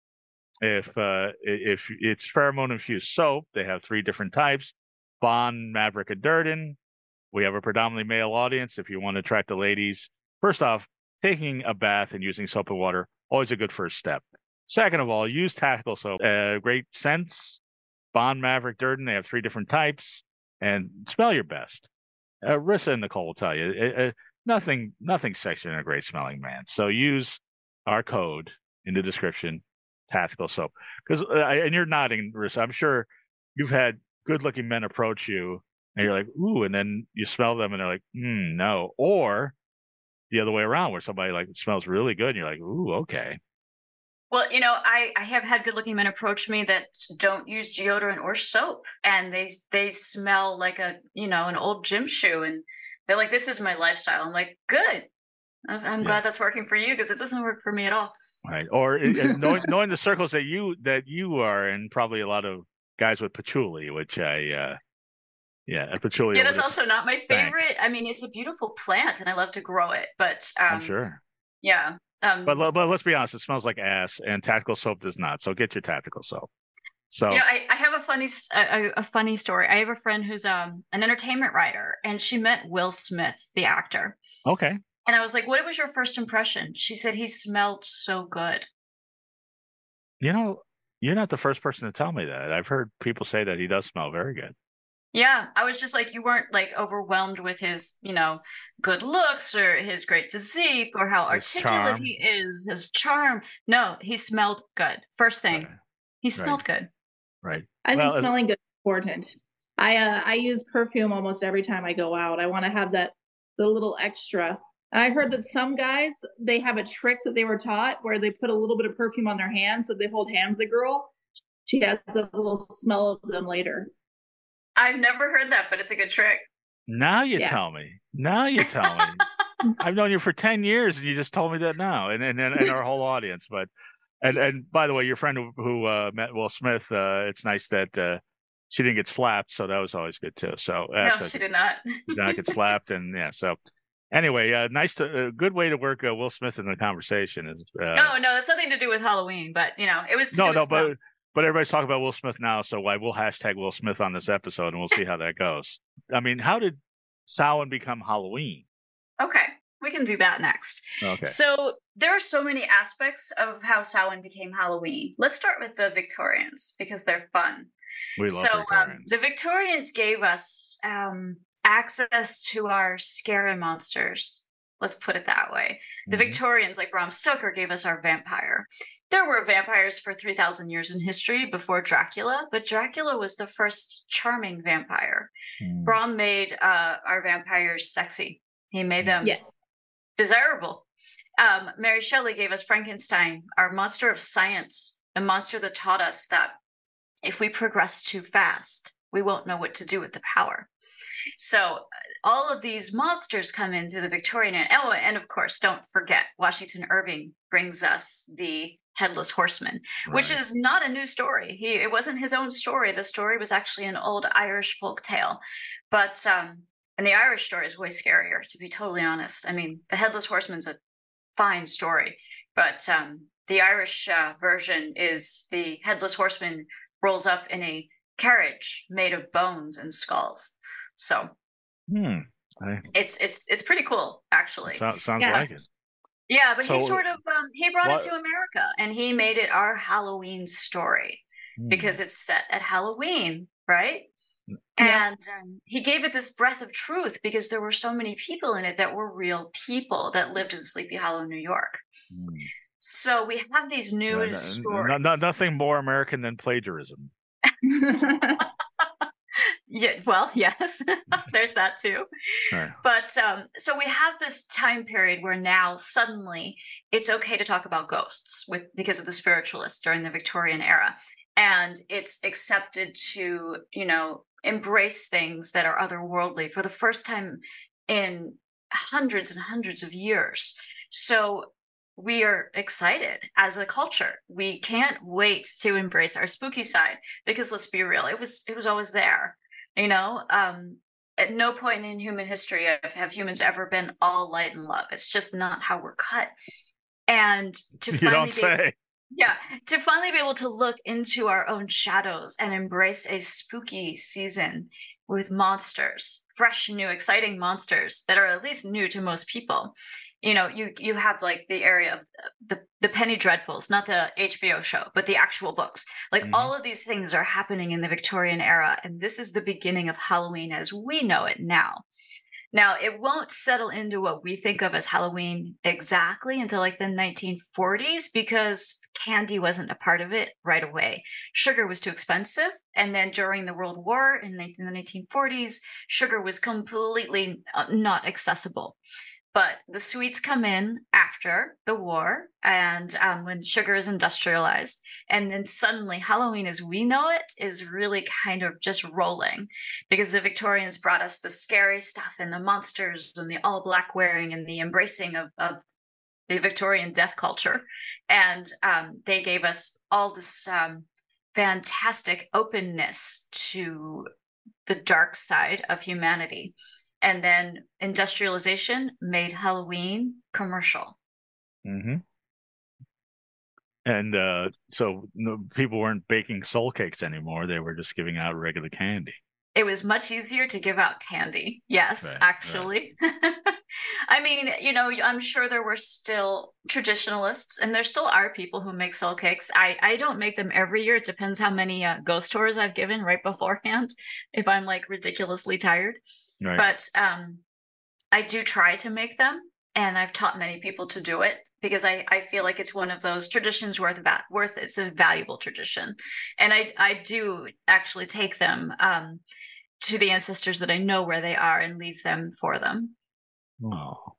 If uh, if it's pheromone infused soap, they have three different types: Bond, Maverick, and Durden. We have a predominantly male audience. If you want to attract the ladies, first off, taking a bath and using soap and water always a good first step. Second of all, use Tactical Soap. Uh, great scents. Bond, Maverick, Durden. They have three different types, and smell your best. Uh, Rissa and Nicole will tell you. Uh, uh, Nothing, nothing sexier than a great smelling man. So use our code in the description, Tactical Soap. Because uh, and you're nodding, Rissa. I'm sure you've had good-looking men approach you, and you're like, "Ooh," and then you smell them, and they're like, "Hmm, no." Or the other way around, where somebody like smells really good, and you're like, "Ooh, okay." Well, you know, I, I have had good-looking men approach me that don't use deodorant or soap, and they they smell like a you know an old gym shoe, and they're like, "This is my lifestyle." I'm like, "Good. I'm yeah. glad that's working for you because it doesn't work for me at all." Right. Or knowing, knowing the circles that you that you are in, probably a lot of guys with patchouli, which I, uh, yeah, a patchouli. Yeah, that's also not my favorite. I mean, it's a beautiful plant, and I love to grow it. But um, I'm sure. Yeah. Um, but but let's be honest, it smells like ass, and Tactical Soap does not. So get your Tactical Soap. So you know, I, I have a funny a, a funny story. I have a friend who's um an entertainment writer, and she met Will Smith, the actor. Okay. And I was like, "What was your first impression?" She said he smelled so good. You know, you're not the first person to tell me that. I've heard people say that he does smell very good. Yeah, I was just like, you weren't like overwhelmed with his, you know, good looks or his great physique or how His articulate charm. he is, his charm. No, he smelled good. First thing, Right. he smelled good. Right. I Well, think as- smelling good is important. I uh, I use perfume almost every time I go out. I want to have that the little extra. And I heard that some guys, they have a trick that they were taught where they put a little bit of perfume on their hands, so they hold hands with the girl. She has a little smell of them later. I've never heard that, but it's a good trick. Now you Yeah. tell me. Now you tell me. I've known you for ten years, and you just told me that now, and and, and our whole audience. But and and by the way, your friend who, who uh, met Will Smith, uh, it's nice that uh, she didn't get slapped, so that was always good too. So that's No, a, she did not. did not get slapped, and yeah. So anyway, uh, nice to a uh, good way to work uh, Will Smith in the conversation is. Uh, no, no, that's nothing to do with Halloween, but you know, it was. To no, do with no, smell. but but everybody's talking about Will Smith now, so I will hashtag Will Smith on this episode, and we'll see how that goes. I mean, how did Samhain become Halloween? Okay, we can do that next. Okay. So there are so many aspects of how Samhain became Halloween. Let's start with the Victorians because they're fun. We love so Victorians. Um, the Victorians gave us um, access to our scary monsters. Let's put it that way. The Mhm. Victorians, like Bram Stoker, gave us our vampire. There were vampires for three thousand years in history before Dracula, but Dracula was the first charming vampire. Mm. Bram made uh, our vampires sexy. He made them Yes. desirable. Um, Mary Shelley gave us Frankenstein, our monster of science, a monster that taught us that if we progress too fast, we won't know what to do with the power. So all of these monsters come into the Victorian era. Oh, and of course, don't forget, Washington Irving brings us the Headless Horseman, Right. which is not a new story. He it wasn't his own story. The story was actually an old Irish folk tale. But um, and the Irish story is way scarier, to be totally honest. I mean, the Headless Horseman's a fine story, but um, the Irish uh, version is the Headless Horseman rolls up in a carriage made of bones and skulls. So Hmm. I, it's it's it's pretty cool, actually. so, sounds Yeah. like it. Yeah, but he So- sort of um, he brought What- it to America and he made it our Halloween story Hmm. because it's set at Halloween, right? Yeah. And um, he gave it this breath of truth because there were so many people in it that were real people that lived in Sleepy Hollow, New York. Hmm. So we have these new Yeah, no- stories. no- no- nothing more American than plagiarism. Yeah, well, yes, there's that too. Right. But um, so we have this time period where now suddenly it's okay to talk about ghosts with because of the spiritualists during the Victorian era, and it's accepted to you know embrace things that are otherworldly for the first time in hundreds and hundreds of years. So we are excited as a culture. We can't wait to embrace our spooky side because let's be real, it was it was always there. You know, um, at no point in human history have, have humans ever been all light and love. It's just not how we're cut. And to You finally don't be able, say. yeah, to finally be able to look into our own shadows and embrace a spooky season with monsters, fresh, new, exciting monsters that are at least new to most people. You know, you you have like the area of the the Penny Dreadfuls, not the H B O show, but the actual books. Like Mhm. all of these things are happening in the Victorian era, and this is the beginning of Halloween as we know it now. Now, it won't settle into what we think of as Halloween exactly until like the nineteen forties because candy wasn't a part of it right away. Sugar was too expensive. And then during the World War in the nineteen forties, sugar was completely uh, not accessible. But the sweets come in after the war and um, when sugar is industrialized. And then suddenly Halloween as we know it is really kind of just rolling because the Victorians brought us the scary stuff and the monsters and the all black wearing and the embracing of, of the Victorian death culture. And um, they gave us all this um, fantastic openness to the dark side of humanity. And then industrialization made Halloween commercial. Mm-hmm. And uh, so no, people weren't baking soul cakes anymore. They were just giving out regular candy. It was much easier to give out candy. Yes, Right, actually. I mean, you know, I'm sure there were still traditionalists, and there still are people who make soul cakes. I, I don't make them every year. It depends how many uh, ghost tours I've given right beforehand, if I'm like ridiculously tired. Right. But um, I do try to make them, and I've taught many people to do it because I, I feel like it's one of those traditions worth va- worth it's a valuable tradition, and I I do actually take them um, to the ancestors that I know where they are and leave them for them. Oh,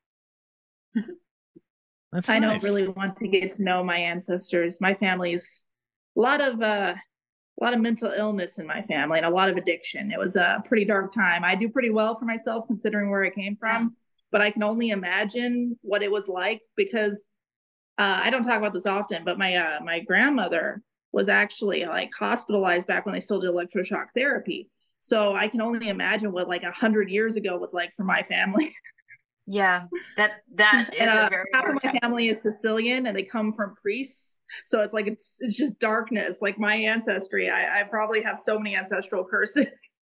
that's I nice. don't really want to get to know my ancestors. My family's a lot of uh, a lot of mental illness in my family and a lot of addiction. It was a pretty dark time. I do pretty well for myself considering where I came from, yeah. But I can only imagine what it was like because uh, I don't talk about this often, but my uh, my grandmother was actually like hospitalized back when they still did electroshock therapy. So I can only imagine what like a hundred years ago was like for my family. Yeah, that that is and, uh, a very half of my family is Sicilian, and they come from priests, so it's like it's it's just darkness. Like my ancestry, I, I probably have so many ancestral curses.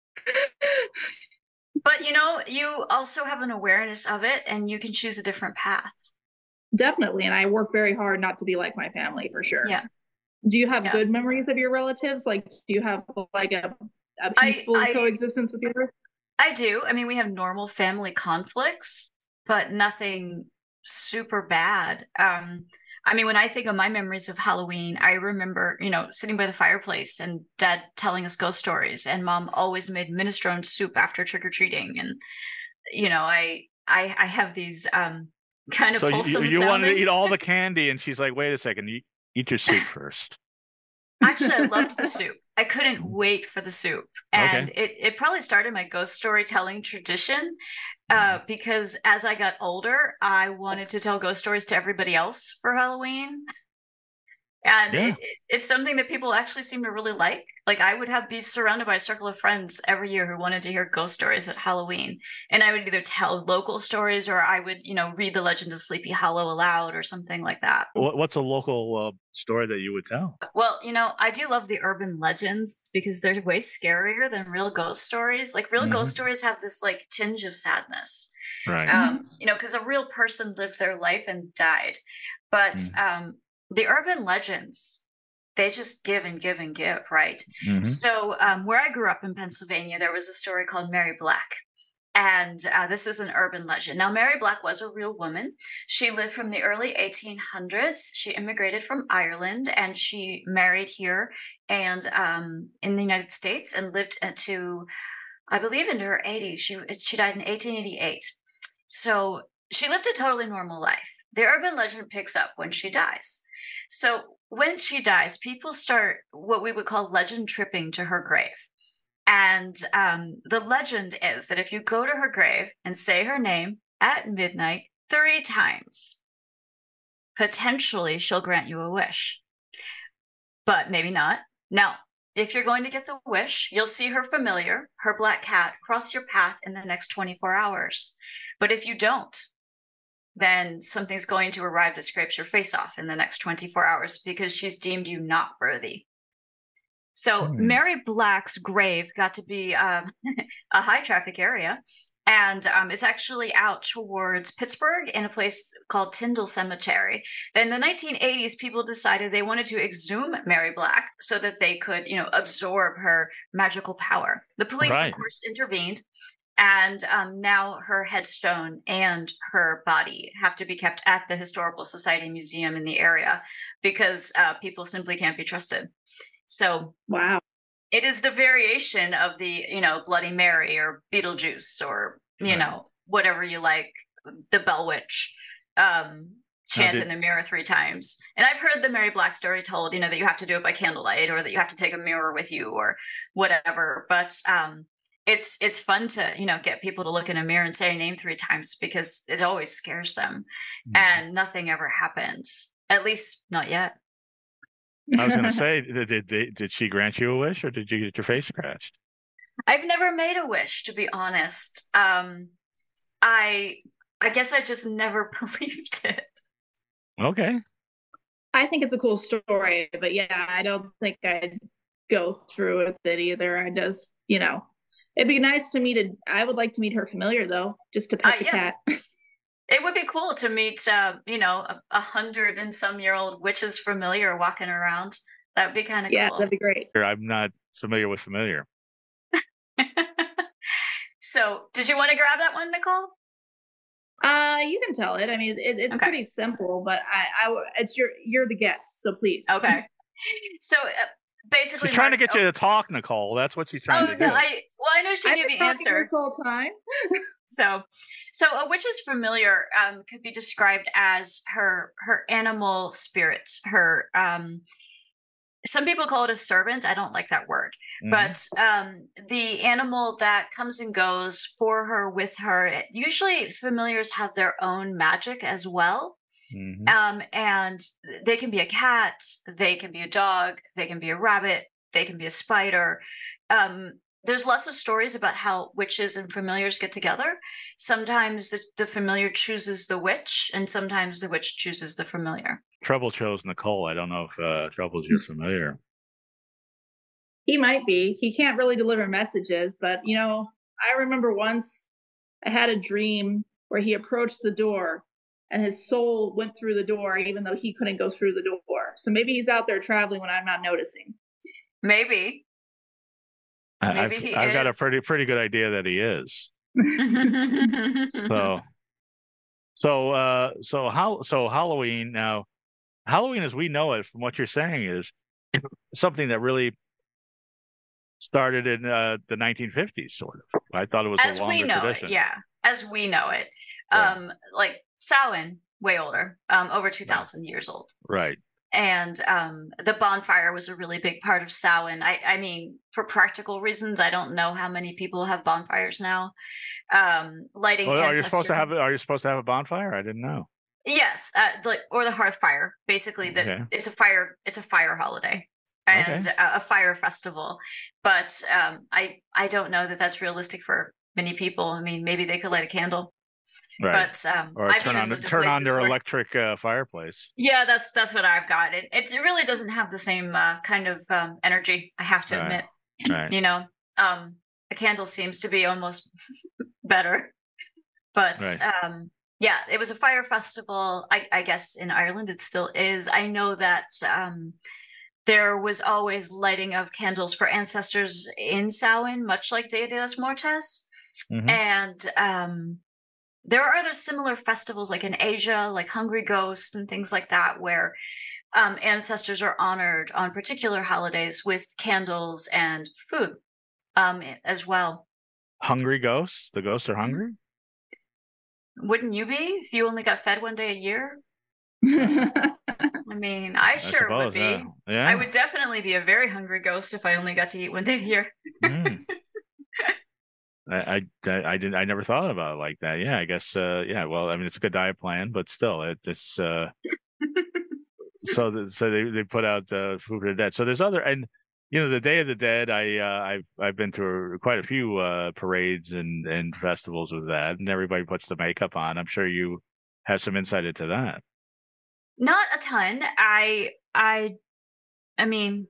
But you know, you also have an awareness of it, and you can choose a different path. Definitely, and I work very hard not to be like my family for sure. Yeah. Do you have yeah. good memories of your relatives? Like, do you have like a, a peaceful I, I, coexistence with yours? I do. I mean, we have normal family conflicts, but nothing super bad. Um, I mean, when I think of my memories of Halloween, I remember, you know, sitting by the fireplace and Dad telling us ghost stories, and Mom always made minestrone soup after trick-or-treating. And, you know, I I, I have these um, kind of so wholesome you, you sounding... wanted to eat all the candy, and she's like, wait a second, you eat your soup first. Actually, I loved the soup. I couldn't wait for the soup. And okay. it, it probably started my ghost storytelling tradition uh, because as I got older, I wanted to tell ghost stories to everybody else for Halloween. And yeah. it, it, it's something that people actually seem to really like. Like I would have be surrounded by a circle of friends every year who wanted to hear ghost stories at Halloween. And I would either tell local stories or I would, you know, read the Legend of Sleepy Hollow aloud or something like that. What's a local uh, story that you would tell? Well, you know, I do love the urban legends because they're way scarier than real ghost stories. Like real mm-hmm. ghost stories have this like tinge of sadness. Right. Um, you know, because a real person lived their life and died. But mm. um the urban legends, they just give and give and give, right? Mm-hmm. So um, where I grew up in Pennsylvania, there was a story called Mary Black. And uh, this is an urban legend. Now, Mary Black was a real woman. She lived from the early eighteen hundreds. She immigrated from Ireland, and she married here and um, in the United States and lived to, I believe, into her eighties. She, she died in eighteen eighty-eight. So she lived a totally normal life. The urban legend picks up when she dies. So when she dies, people start what we would call legend tripping to her grave. And um, the legend is that if you go to her grave and say her name at midnight three times, potentially she'll grant you a wish. But maybe not. Now, if you're going to get the wish, you'll see her familiar, her black cat, cross your path in the next twenty-four hours. But if you don't, then something's going to arrive that scrapes your face off in the next twenty-four hours because she's deemed you not worthy. So hmm. Mary Black's grave got to be um, a high traffic area, and um, it's actually out towards Pittsburgh in a place called Tyndall Cemetery. In the nineteen eighties, people decided they wanted to exhume Mary Black so that they could, you know, absorb her magical power. The police, right. of course, intervened. And um, now her headstone and her body have to be kept at the Historical Society Museum in the area because uh, people simply can't be trusted. So, wow, it is the variation of the, you know, Bloody Mary or Beetlejuice or, you right. know, whatever you like, the Bell Witch, um, chant did- in the mirror three times. And I've heard the Mary Black story told, you know, that you have to do it by candlelight or that you have to take a mirror with you or whatever. But, um, It's it's fun to, you know, get people to look in a mirror and say a name three times because it always scares them, mm-hmm. and nothing ever happens. At least not yet. I was going to say, did, did did she grant you a wish, or did you get your face scratched? I've never made a wish, to be honest. Um, I I guess I just never believed it. Okay. I think it's a cool story, but yeah, I don't think I'd go through with it either. I just, you know. It'd be nice to meet a. I would like to meet her familiar though, just to pet uh, the yeah. cat. It would be cool to meet, uh, you know, a, a hundred and some year old witch's familiar walking around. That would be kind of yeah, cool. That'd be great. I'm not familiar with familiar. So, did you want to grab that one, Nicole? Uh, you can tell it. I mean, it, it's okay. Pretty simple, but I, I, it's your, you're the guest, so please. Okay. So. Uh, Basically, she's trying Mark, to get oh, you to talk, Nicole. That's what she's trying oh, to no, do. I, well, I know she I've knew been the answer this whole time. So, so a witch's familiar um, could be described as her her animal spirit. Her um, some people call it a servant. I don't like that word, Mhm. but um, the animal that comes and goes for her, with her. Usually, familiars have their own magic as well. Mhm. Um, and they can be a cat, they can be a dog, they can be a rabbit, they can be a spider. Um, there's lots of stories about how witches and familiars get together. Sometimes the, the familiar chooses the witch, and sometimes the witch chooses the familiar. Trouble chose Nicole. I don't know if uh, Trouble's your familiar. He might be. He can't really deliver messages, but you know, I remember once I had a dream where he approached the door and his soul went through the door even though he couldn't go through the door. So maybe he's out there traveling when I'm not noticing. Maybe. I- Maybe I've, he I've got a is. pretty pretty good idea that he is. So, so, uh, so how, so Halloween now, Halloween as we know it, from what you're saying, is something that really started in uh, the nineteen fifties, sort of. I thought it was As a longer we know tradition. it, yeah. As we know it. Right. Um, like Samhain, way older, um, over two Right. thousand years old. Right. And um, the bonfire was a really big part of Samhain. I, I mean, for practical reasons, I don't know how many people have bonfires now. Um, lighting Well, are you supposed to ancestor- have? Are you supposed to have a bonfire? I didn't know. Yes, uh, like or the hearth fire. Basically, that Okay. it's a fire. It's a fire holiday and Okay. a, a fire festival. But um, I I don't know that that's realistic for many people. I mean, maybe they could light a candle. Right. But um, Or I've turn even on lived in turn on places their where- electric uh, fireplace. Yeah, that's that's what I've got. It it really doesn't have the same uh, kind of um, energy. I have to Right. admit. Right. You know, um, a candle seems to be almost better. But Right. um, yeah, it was a fire festival. I, I guess in Ireland it still is. I know that um, there was always lighting of candles for ancestors in Samhain, much like Dia de los Muertos. Mhm. And um, there are other similar festivals like in Asia, like Hungry Ghost and things like that, where um, ancestors are honored on particular holidays with candles and food um, as well. Hungry ghosts. The ghosts are Mhm. hungry. Wouldn't you be if you only got fed one day a year? I mean, I sure suppose, would be. yeah. Yeah. I would definitely be a very hungry ghost if I only got to eat one day a year. Mm. I, I I didn't I never thought about it like that. Yeah, I guess. Uh, yeah. Well, I mean, it's a good diet plan, but still, it, it's. Uh, so the, so they, they put out uh, food for the dead. So there's other, and you know, the Day of the Dead. I uh, I've I've been to quite a few uh, parades and and festivals with that, and everybody puts the makeup on. I'm sure you have some insight into that. Not a ton. I I I mean,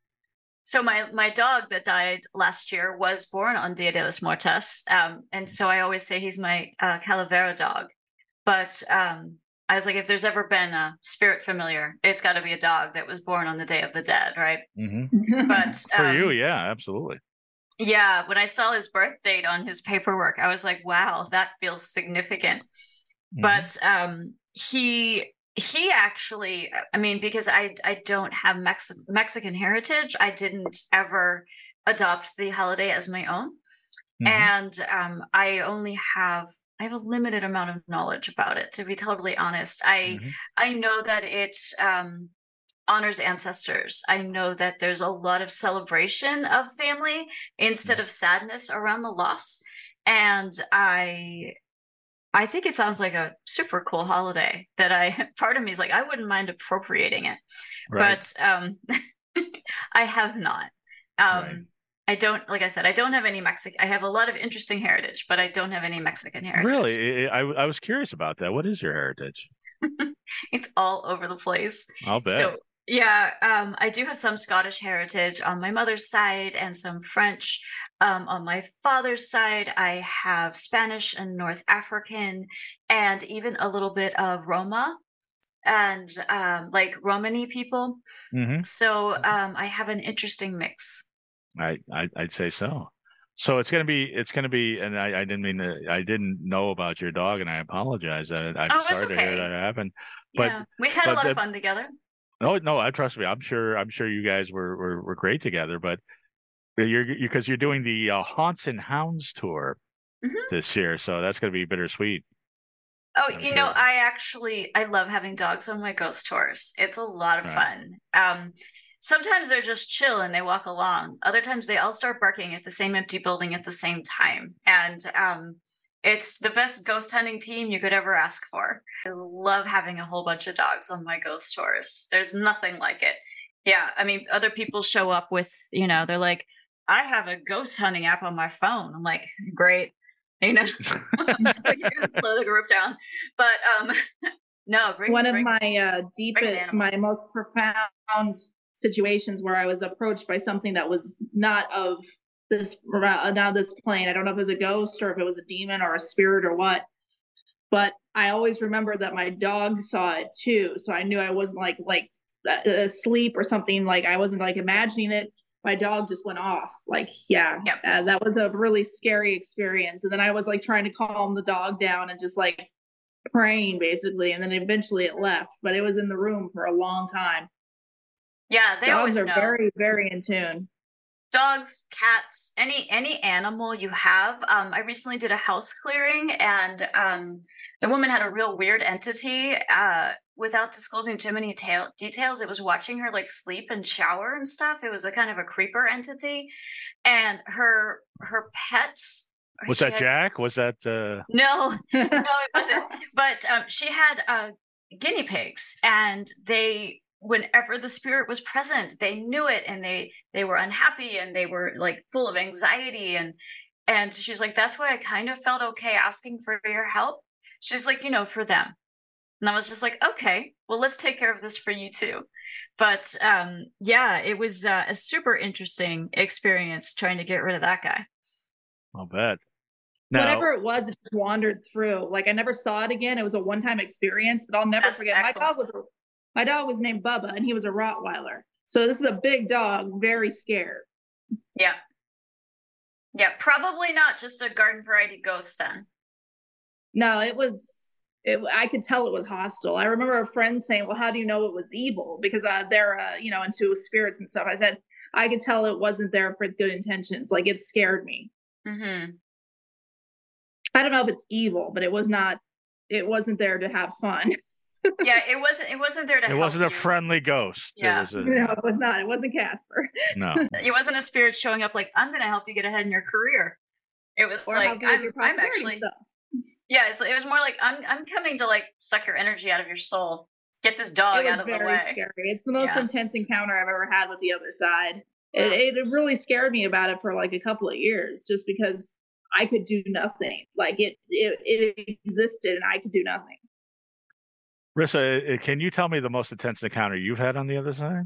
so my my dog that died last year was born on Dia de los Muertos, um, and so I always say he's my uh, Calavera dog. But um, I was like, if there's ever been a spirit familiar, it's got to be a dog that was born on the Day of the Dead, right? Mm-hmm. But For um, you, yeah, absolutely. yeah, when I saw his birth date on his paperwork, I was like, wow, that feels significant. Mhm. But um, he he actually, I mean, because I I don't have Mex- Mexican heritage, I didn't ever adopt the holiday as my own, Mhm. and um, I only have I have a limited amount of knowledge about it. To be totally honest, I Mhm. I know that it um, honors ancestors. I know that there's a lot of celebration of family instead of sadness around the loss, and I I think it sounds like a super cool holiday that I part of me is like I wouldn't mind appropriating it, Right. but um, I have not. Um, Right. I don't, like I said, I don't have any Mexican. I have a lot of interesting heritage, but I don't have any Mexican heritage. Really, I, I I was curious about that. What is your heritage? It's all over the place. I'll bet. So yeah, um, I do have some Scottish heritage on my mother's side and some French. Um, on my father's side, I have Spanish and North African, and even a little bit of Roma and um, like Romani people. Mhm. So um, I have an interesting mix. I, I I'd say so. So it's gonna be it's gonna be, and I, I didn't mean to, I didn't know about your dog, and I apologize. I, I'm Oh, that's sorry to hear okay. that happened. But Yeah, we had a but lot of the- fun together. no, no, I trust me. I'm sure I'm sure you guys were were, were great together. But you're because you're doing the uh, Haunts and Hounds tour. Mhm. this year, so that's going to be bittersweet. Oh, I'm you know, sure. I actually I love having dogs on my ghost tours. It's a lot of Right. fun. Um, sometimes they're just chill and they walk along. Other times they all start barking at the same empty building at the same time. And um, it's the best ghost hunting team you could ever ask for. I love having a whole bunch of dogs on my ghost tours. There's nothing like it. Yeah, I mean, other people show up with, you know, they're like, I have a ghost hunting app on my phone. I'm like, great. You know, you're gonna slow the group down. But um, no, bring One of bring my uh, bring an deepest, animal. my most profound situations where I was approached by something that was not of this, uh, not this plane. I don't know if it was a ghost or if it was a demon or a spirit or what. But I always remember that my dog saw it too, so I knew I wasn't like like uh, asleep or something. Like I wasn't like imagining it. My dog just went off. Like yeah, Yep. uh, that was a really scary experience. And then I was like trying to calm the dog down and just like praying basically, and then eventually it left. But it was in the room for a long time. Yeah, they Dogs always are know. very very in tune. Dogs, cats, any any animal you have. Um, I recently did a house clearing, and um, the woman had a real weird entity. Uh, without disclosing too many ta- details, it was watching her like sleep and shower and stuff. It was a kind of a creeper entity, and her her pets. Was She that had Jack? Was that uh no, no, it wasn't. But um, she had uh, guinea pigs, and they, whenever the spirit was present, they knew it, and they they were unhappy, and they were like full of anxiety, and and she's like, that's why I kind of felt okay asking for your help. She's like, you know, for them. And I was just like, okay, well, let's take care of this for you too. But um, yeah, it was uh, a super interesting experience trying to get rid of that guy. I'll bet. Now, Whatever it was, it just wandered through. Like I never saw it again. It was a one-time experience, but I'll never That's forget. My excellent. dog was a, my dog was named Bubba, and he was a Rottweiler. So this is a big dog, very scared. Yeah. Yeah, probably not just a garden variety ghost then. No, it was. It, I could tell it was hostile. I remember a friend saying, "Well, how do you know it was evil?" Because uh, they're, uh, you know, into spirits and stuff. I said I could tell it wasn't there for good intentions. Like it scared me. Mm-hmm. I don't know if it's evil, but it was not. It wasn't there to have fun. Yeah, it wasn't. It wasn't there to it help wasn't a you. friendly ghost. Yeah. It was a No, it was not. It wasn't Casper. no. It wasn't a spirit showing up like, I'm going to help you get ahead in your career. It was Or like, help you with I'm, your I'm prosperity actually, stuff. yeah. It's, it was more like, I'm, I'm coming to like suck your energy out of your soul. Get this dog It was out of the very way. scary. It's the most Yeah. intense encounter I've ever had with the other side. Wow. It, it really scared me about it for like a couple of years, just because I could do nothing. Like it, it, it existed, and I could do nothing. Rissa, can you tell me the most intense encounter you've had on the other side?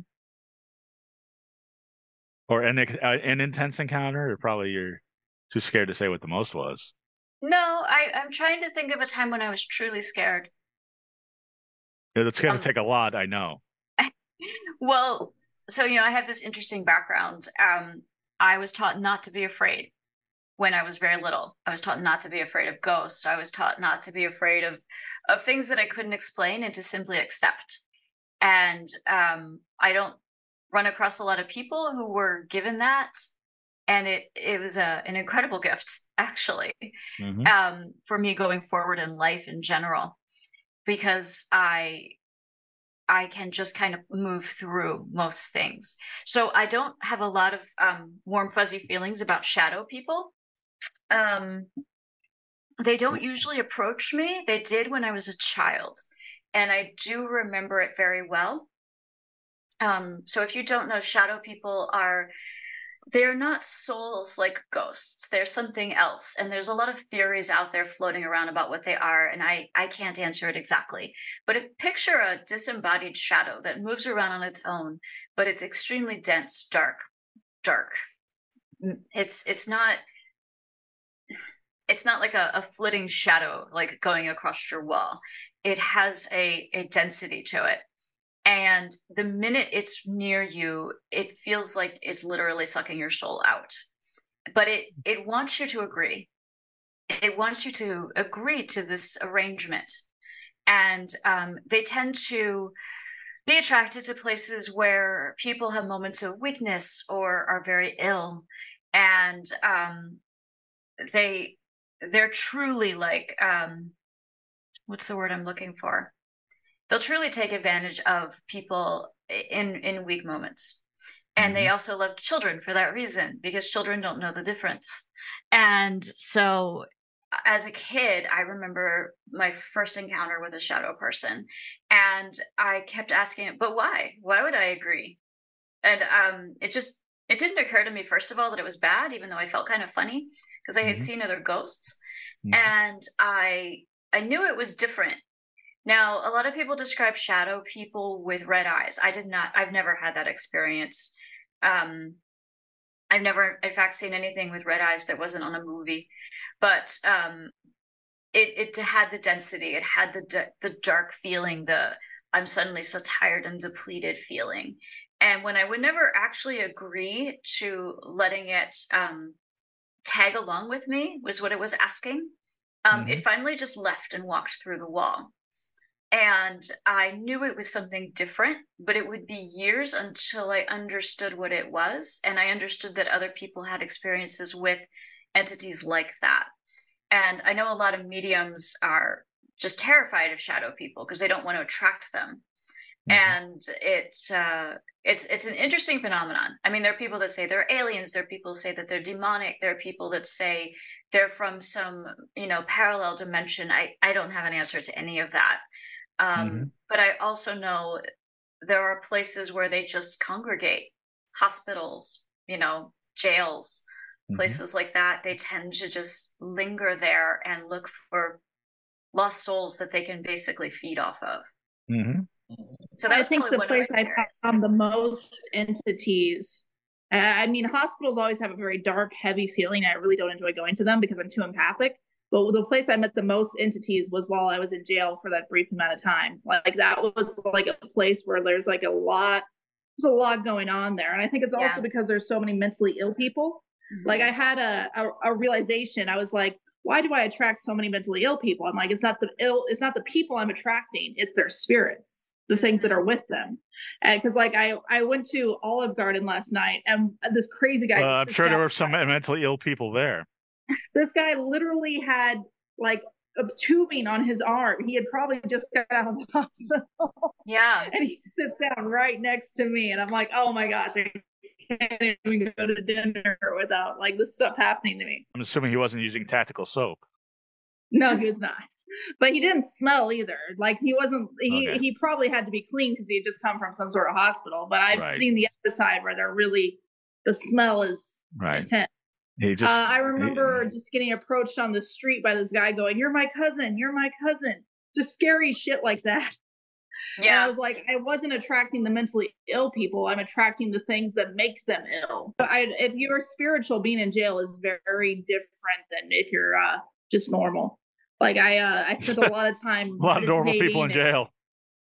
Or an, uh, an intense encounter? Or probably you're too scared to say what the most was. No, I, I'm trying to think of a time when I was truly scared. It's going to Um, take a lot, I know. Well, so, you know, I have this interesting background. Um, I was taught not to be afraid when I was very little. I was taught not to be afraid of ghosts. I was taught not to be afraid of of things that I couldn't explain and to simply accept. And um, I don't run across a lot of people who were given that, and it it was a an incredible gift actually, Mhm. um, for me going forward in life in general, because I I can just kind of move through most things. So I don't have a lot of um, warm fuzzy feelings about shadow people. Um, they don't usually approach me. They did when I was a child, and I do remember it very well. Um, so if you don't know, shadow people are, they're not souls like ghosts. They're something else, and there's a lot of theories out there floating around about what they are, and I I can't answer it exactly. But if picture a disembodied shadow that moves around on its own, but it's extremely dense, dark, dark. It's it's not it's not like a, a flitting shadow like going across your wall. It has a a density to it. And the minute it's near you, it feels like it's literally sucking your soul out. But it it wants you to agree. It wants you to agree to this arrangement. And um, they tend to be attracted to places where people have moments of weakness or are very ill. And um, they they're truly like, um, what's the word I'm looking for? They'll truly take advantage of people in in weak moments. And they also love children for that reason, because children don't know the difference. And so as a kid, I remember my first encounter with a shadow person, and I kept asking it, but why? Why would I agree? And um, it just, it didn't occur to me, first of all, that it was bad, even though I felt kind of funny because I had Mhm. seen other ghosts. Mhm. And I, I knew it was different. Now, a lot of people describe shadow people with red eyes. I did not, I've never had that experience. Um, I've never, in fact, seen anything with red eyes that wasn't on a movie, but um, it it had the density, it had the the dark feeling, the I'm suddenly so tired and depleted feeling. And when I would never actually agree to letting it um, tag along with me, was what it was asking. Um, Mhm. It finally just left and walked through the wall. And I knew it was something different, but it would be years until I understood what it was. And I understood that other people had experiences with entities like that. And I know a lot of mediums are just terrified of shadow people because they don't want to attract them. Mhm. And it's uh, it's it's an interesting phenomenon. I mean, there are people that say they're aliens. There are people who say that they're demonic. There are people that say they're from some, you know, parallel dimension. I I don't have an answer to any of that. Um, Mhm. but I also know there are places where they just congregate, hospitals, you know, jails, Mhm. places like that. They tend to just linger there and look for lost souls that they can basically feed off of. Mhm. So that I was think probably the one of my place I've scariest. found the most entities. uh, I mean, hospitals always have a very dark, heavy feeling. I really don't enjoy going to them because I'm too empathic. But the place I met the most entities was while I was in jail for that brief amount of time. Like that was like a place where there's like a lot, there's a lot going on there, and I think it's also Yeah. because there's so many mentally ill people. Like I Mhm. had a, a a realization. I was like, why do I attract so many mentally ill people? I'm like, it's not the ill, it's not the people I'm attracting, it's their spirits, the things that are with them. And because like I I went to Olive Garden last night, and this crazy guy Well, just I'm sits sure there down. were some mentally ill people there. This guy literally had like a tubing on his arm. He had probably just got out of the hospital. Yeah. And he sits down right next to me, and I'm like, oh my gosh, I can't even go to dinner without like this stuff happening to me. I'm assuming he wasn't using tactical soap. No, he was not. But he didn't smell either. Like he wasn't. He Okay. he probably had to be clean because he had just come from some sort of hospital. But I've Right. seen the other side where they're really, the smell is Right. intense. He just. Uh, I he- remember just getting approached on the street by this guy going, "You're my cousin. You're my cousin." Just scary shit like that. And I Yeah. was like, I wasn't attracting the mentally ill people. I'm attracting the things that make them ill. But I, if you're spiritual, being in jail is very different than if you're uh, just normal. Like I, uh, I spent a lot of time a lot of normal people in meditating and- jail.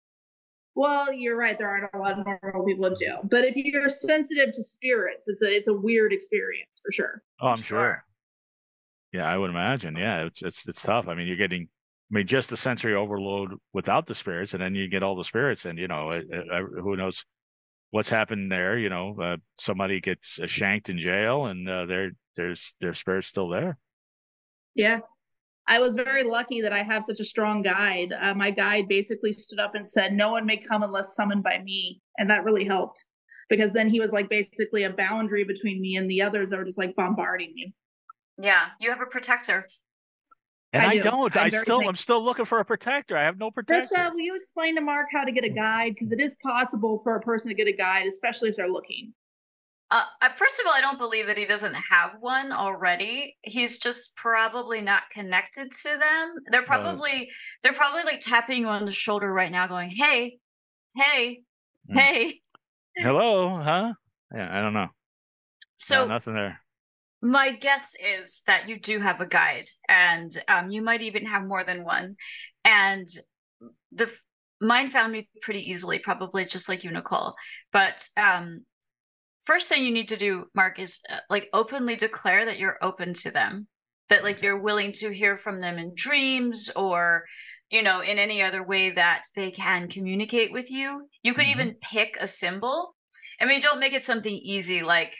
well, you're right. There aren't a lot of normal people in jail. But if you're sensitive to spirits, it's a it's a weird experience for sure. Oh, I'm Sure. sure. Yeah, I would imagine. Yeah, it's it's it's tough. I mean, you're getting, I mean, just the sensory overload without the spirits, and then you get all the spirits, and you know, it, it, I- who knows what's happened there? You know, uh, somebody gets uh, shanked in jail, and uh, their there's their spirits still there. Yeah. I was very lucky that I have such a strong guide. Uh, my guide basically stood up and said, "No one may come unless summoned by me," and that really helped because then he was like basically a boundary between me and the others that were just like bombarding me. Yeah. You have a protector. And I I, do. don't. I'm I very still, thankful. I'm still looking for a protector. I have no protector. Krista, will you explain to Mark how to get a guide? Because it is possible for a person to get a guide, especially if they're looking. Uh, uh, first of all, I don't believe that he doesn't have one already. He's just probably not connected to them. They're probably they're probably like tapping you on the shoulder right now, going, "Hey, hey, Hmm. hey." Hello, huh? Yeah, I don't know. So No, nothing there. my guess is that you do have a guide, and um, you might even have more than one. And the f- mine found me pretty easily, probably just like you, Nicole. But um, first thing you need to do, Mark, is uh, like openly declare that you're open to them, that like you're willing to hear from them in dreams or, you know, in any other way that they can communicate with you. You could Mhm. even pick a symbol. I mean, don't make it something easy like,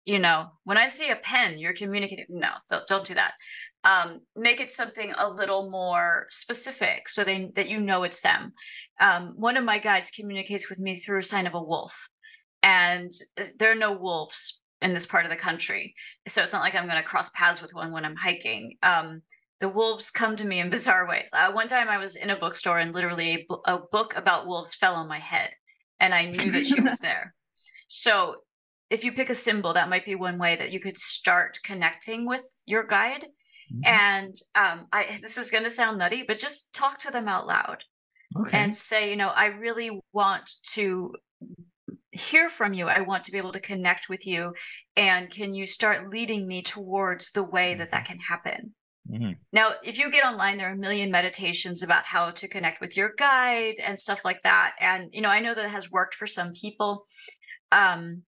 you know, when I see a pen, you're communicating. No, don't, don't do that. Um, make it something a little more specific so they, that you know it's them. Um, one of my guides communicates with me through a sign of a wolf, and there are no wolves in this part of the country. So it's not like I'm going to cross paths with one when I'm hiking. Um, the wolves come to me in bizarre ways. Uh, one time I was in a bookstore and literally a, bu- a book about wolves fell on my head, and I knew that she was there. So if you pick a symbol, that might be one way that you could start connecting with your guide. Mm-hmm. And um, I, this is going to sound nutty, but just talk to them out loud. Okay. And say, you know, I really want to hear from you. I want to be able to connect with you. And can you start leading me towards the way that that can happen? Mm-hmm. Now, if you get online, there are a million meditations about how to connect with your guide and stuff like that. And, you know, I know that has worked for some people. Um,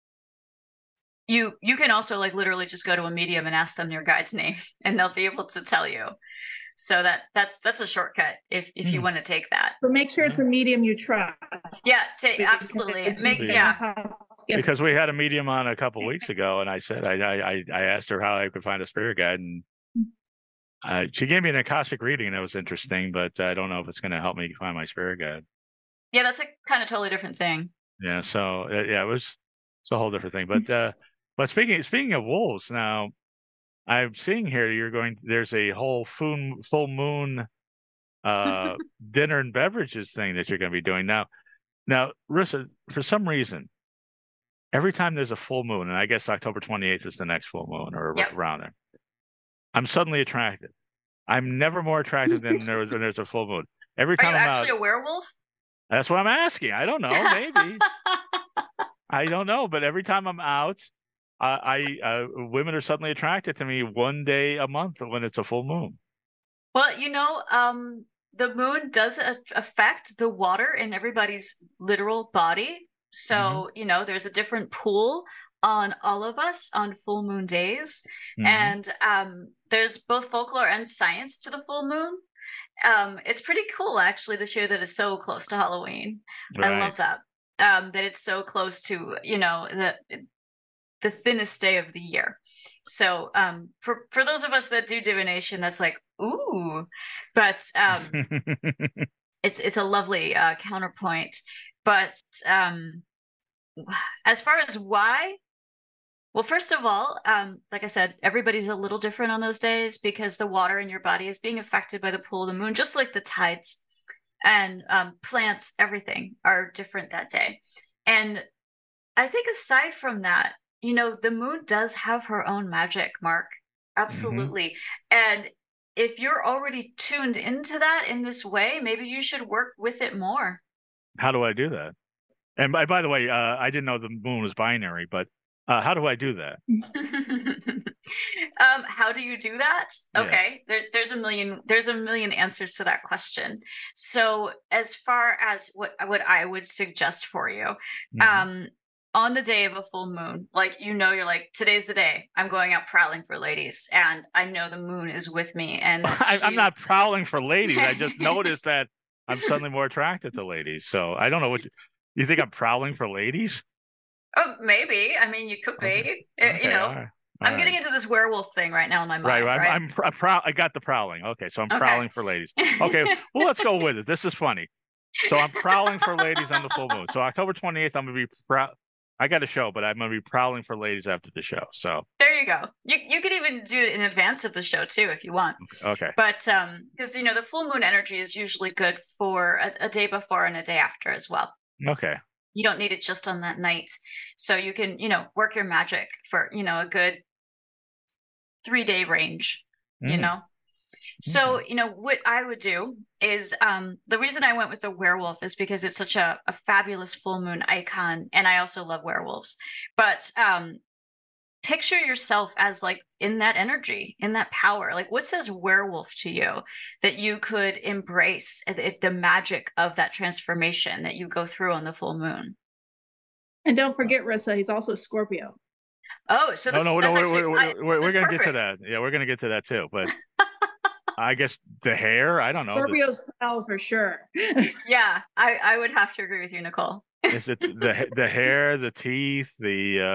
you you can also like literally just go to a medium and ask them your guide's name, and they'll be able to tell you. So that that's that's a shortcut if if mm. you want to take that. But make sure it's a medium you trust. Yeah, say absolutely. Make yeah. Because we had a medium on a couple weeks ago, and I said I I I asked her how I could find a spirit guide, and uh, she gave me an Akashic reading, and it was interesting, but I don't know if it's going to help me find my spirit guide. Yeah, that's a kind of totally different thing. Yeah, so uh, yeah, it was it's a whole different thing. But uh, but speaking speaking of wolves, now I'm seeing here you're going. There's a whole full full moon uh, dinner and beverages thing that you're going to be doing now. Now, Rissa, for some reason, every time there's a full moon, and I guess October twenty-eighth is the next full moon, or yep. around there, I'm suddenly attracted. I'm never more attracted than there was when there's a full moon. Every time Are you I'm actually out, a werewolf? That's what I'm asking. I don't know. Maybe. I don't know. But every time I'm out, uh, I uh, women are suddenly attracted to me one day a month when it's a full moon. Well, you know, um, the moon does affect the water in everybody's literal body. So, mm-hmm. you know, there's a different pool on all of us on full moon days. Mm-hmm. And um, there's both folklore and science to the full moon. Um, it's pretty cool, actually, this year that it's so close to Halloween. Right. I love that. Um, that it's so close to, you know, the the thinnest day of the year. So um, for for those of us that do divination, that's like, ooh. But um, it's it's a lovely uh, counterpoint. But um, as far as why, well, first of all, um, like I said, everybody's a little different on those days because the water in your body is being affected by the pull of the moon, just like the tides. And um, plants, everything are different that day. And I think aside from that, you know, the moon does have her own magic, Mark. Absolutely. Mm-hmm. And if you're already tuned into that in this way, maybe you should work with it more. How do I do that? And by, by the way, uh, I didn't know the moon was binary, but Uh, how do I do that? um, how do you do that? Okay, yes. there, there's a million. There's a million answers to that question. So, as far as what what I would suggest for you, mm-hmm. um, on the day of a full moon, like you know, you're like, today's the day. I'm going out prowling for ladies, and I know the moon is with me. And I, I'm not prowling for ladies. I just noticed that I'm suddenly more attracted to ladies. So I don't know what you, you think. I'm prowling for ladies. Oh, maybe. I mean, you could be. Okay. Okay, you know, all right. all I'm right. getting into this werewolf thing right now in my mind. Right, right. I'm, I'm, I'm proud. I got the prowling. Okay, so I'm okay. prowling for ladies. Okay, well, let's go with it. This is funny. So I'm prowling for ladies on the full moon. So October twenty-eighth, I'm gonna be proud. I got a show, but I'm gonna be prowling for ladies after the show. So there you go. You you could even do it in advance of the show too, if you want. Okay. But um, because you know the full moon energy is usually good for a, a day before and a day after as well. Okay. You don't need it just on that night. So you can, you know, work your magic for, you know, a good three day range, mm. you know? So, mm. you know, what I would do is um, the reason I went with the werewolf is because it's such a, a fabulous full moon icon. And I also love werewolves. But um, picture yourself as like in that energy, in that power. Like what says werewolf to you that you could embrace it, the magic of that transformation that you go through on the full moon? And don't forget, Rissa, he's also Scorpio. Oh, so this, no, no, that's no, actually, we're, we're, I, we're, we're going to perfect. get to that. Yeah, we're going to get to that too. But I guess the hair, I don't know. Scorpio's the... proud for sure. Yeah, I, I would have to agree with you, Nicole. Is it the the hair, the teeth, the uh,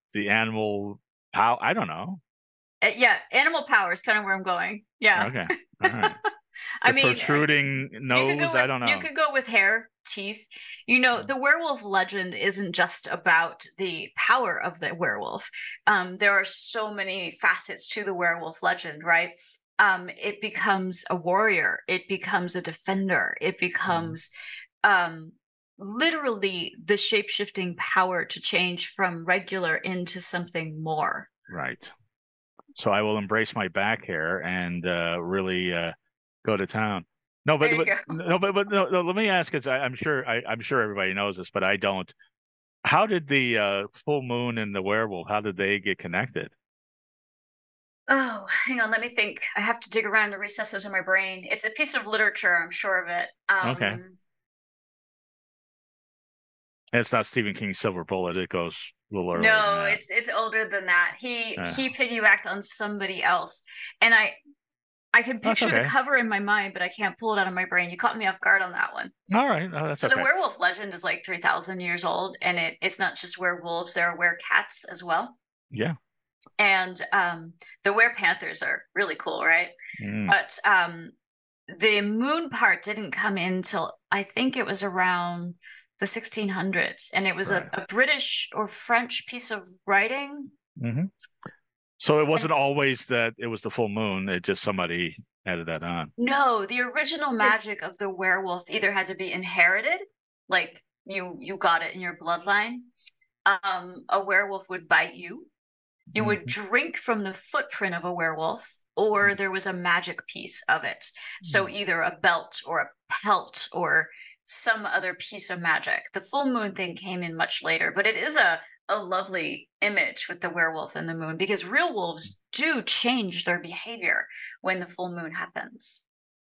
the animal. How I don't know. Uh, yeah, animal power is kind of where I'm going. Yeah. Okay, all right. I The mean, uh, protruding you could go nose. with I don't know. you could go with hair, teeth. You know, the werewolf legend isn't just about the power of the werewolf. Um, there are so many facets to the werewolf legend, right? Um, it becomes a warrior. It becomes a defender. It becomes um, literally the shape-shifting power to change from regular into something more. Right. So I will embrace my back hair and uh, really uh, go to town. No, but, There you but go. no, but but no, no, let me ask, because I'm sure I, I'm sure everybody knows this, but I don't. How did the uh, full moon and the werewolf? How did they get connected? Oh, hang on, let me think. I have to dig around the recesses of my brain. It's a piece of literature, I'm sure of it. Okay, Um, and it's not Stephen King's Silver Bullet. It goes a little earlier than no, that. it's it's older than that. He Uh, he piggybacked on somebody else, and I I can That's picture the okay. cover in my mind, but I can't pull it out of my brain. You caught me off guard on that one. All right, no, that's So the okay. werewolf legend is like three thousand years old, and it it's not just werewolves. There are werecats as well, Yeah. and um, the werepanthers are really cool, right? Mm, But um, the moon part didn't come in till I think it was around the sixteen hundreds, and it was right. a, a British or French piece of writing. hmm So it wasn't always that it was the full moon. It just somebody added that on. No, the original magic of the werewolf either had to be inherited, like you you got it in your bloodline. Um, a werewolf would bite you. You would Mhm. drink from the footprint of a werewolf, or there was a magic piece of it. So either a belt or a pelt or some other piece of magic. The full moon thing came in much later, but it is a, a lovely image with the werewolf and the moon because real wolves do change their behavior when the full moon happens.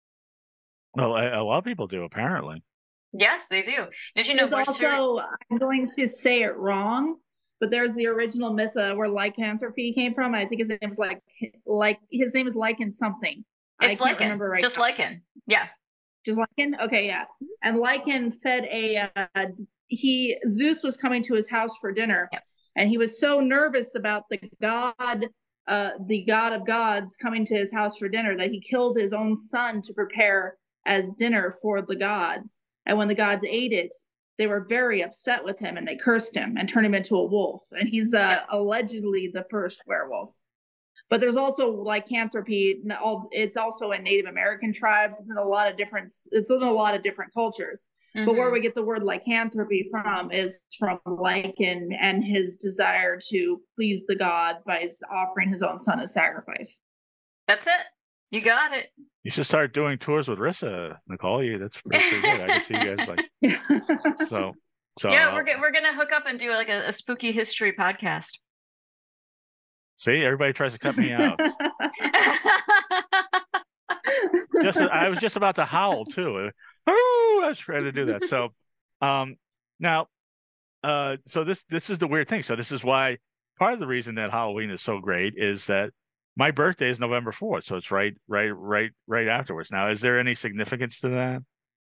Well, a, a lot of people do apparently. Yes, they do. Did you know There's more serious? also, I'm going to say it wrong, but there's the original myth uh, where lycanthropy came from. I think his name is like, like his name is Lycan something. It's I can't lichen, remember right just now. lichen. Yeah. Just Lycan? Okay, yeah. And Lycan fed a, uh, he, Zeus was coming to his house for dinner. Yep. And he was so nervous about the god, uh, the god of gods coming to his house for dinner that he killed his own son to prepare as dinner for the gods. And when the gods ate it, they were very upset with him and they cursed him and turned him into a wolf. And he's uh, Yep. allegedly the first werewolf. But there's also lycanthropy. It's also in Native American tribes. It's in a lot of different. It's in a lot of different cultures. Mm-hmm. But where we get the word lycanthropy from is from Lycan and his desire to please the gods by offering his own son as sacrifice. That's it. You got it. You should start doing tours with Rissa, Nicole. You that's pretty good. I can see you guys like so. So yeah, we're we're gonna hook up and do like a, a spooky history podcast. See, everybody tries to cut me out. just I was just about to howl too. Oh, I was trying to do that. So, um, now, uh, so this this is the weird thing. So this is why part of the reason that Halloween is so great is that my birthday is November fourth, so it's right, right, right, right afterwards. Now, is there any significance to that?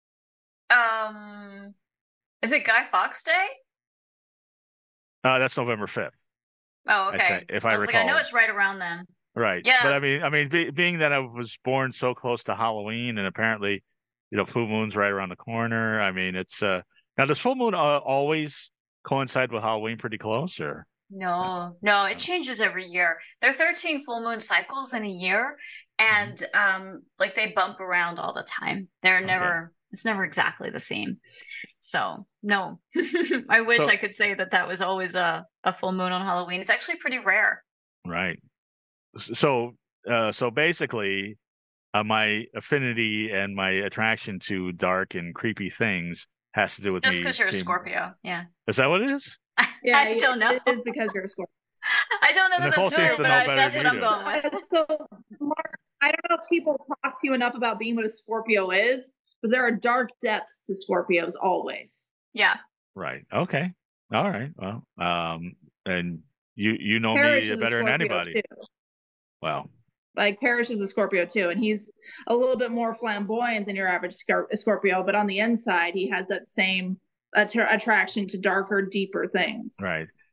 Um, is it Guy Fawkes Day? Uh, that's November fifth. Oh, okay. I think, if I, I was recall, like, I know it's right around then. Right. Yeah. But I mean, I mean, be, being that I was born so close to Halloween, and apparently, you know, full moon's right around the corner. I mean, it's uh now does full moon uh, always coincide with Halloween pretty close, or? No, no, it changes every year. There are thirteen full moon cycles in a year, and mm-hmm. um, like they bump around all the time. They're never. Okay. It's never exactly the same. So no, I wish so, I could say that that was always a a full moon on Halloween. It's actually pretty rare. Right. So, uh, so basically, uh, my affinity and my attraction to dark and creepy things has to do with just me. Just because you're being... a Scorpio, yeah. Is that what it is? Yeah, I don't know. It is because you're a Scorpio. I don't know that Nicole that's true, but I, that's what I'm going with. So, Mark, I don't know if people talk to you enough about being what a Scorpio is, but there are dark depths to Scorpios always. Yeah. Right. Okay. All right. Well, um, and you you know Parrish me better than anybody. Too. Wow. Like Parrish is a Scorpio too, and he's a little bit more flamboyant than your average Scorpio, but on the inside, he has that same att- attraction to darker, deeper things. Right.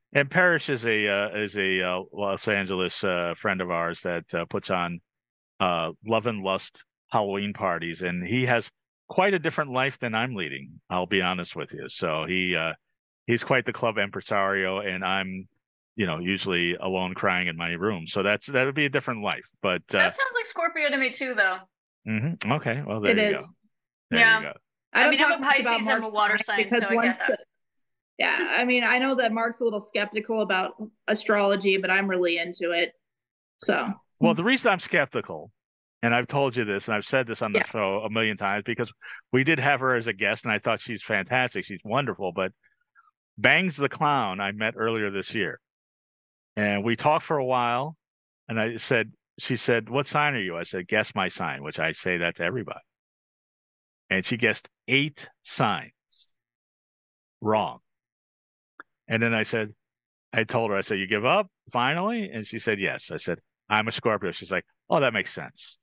And Parrish is a uh, is a uh, Los Angeles uh, friend of ours that uh, puts on uh, Love and Lust Halloween parties, and he has quite a different life than I'm leading. I'll be honest with you. So he uh, he's quite the club impresario, and I'm, you know, usually alone crying in my room. So that's that would be a different life. But uh, That sounds like Scorpio to me too, though. mhm, okay, well there It you is. go. There Yeah. you go. I I don't mean, talk I'm a much about Pisces, I'm a Mark's water sign sign, because so I once, get that. yeah, I mean, I know that Mark's a little skeptical about astrology, but I'm really into it. So, Well, the reason I'm skeptical, and I've told you this, and I've said this on the Yeah. show a million times, because we did have her as a guest, and I thought she's fantastic. She's wonderful. But Bangs the Clown, I met earlier this year, and we talked for a while, and I said, she said, "What sign are you?" I said, "Guess my sign," which I say that to everybody. And she guessed eight signs wrong. And then I said, I told her, I said, "You give up finally?" And she said, "Yes." I said, "I'm a Scorpio." She's like, "Oh, that makes sense."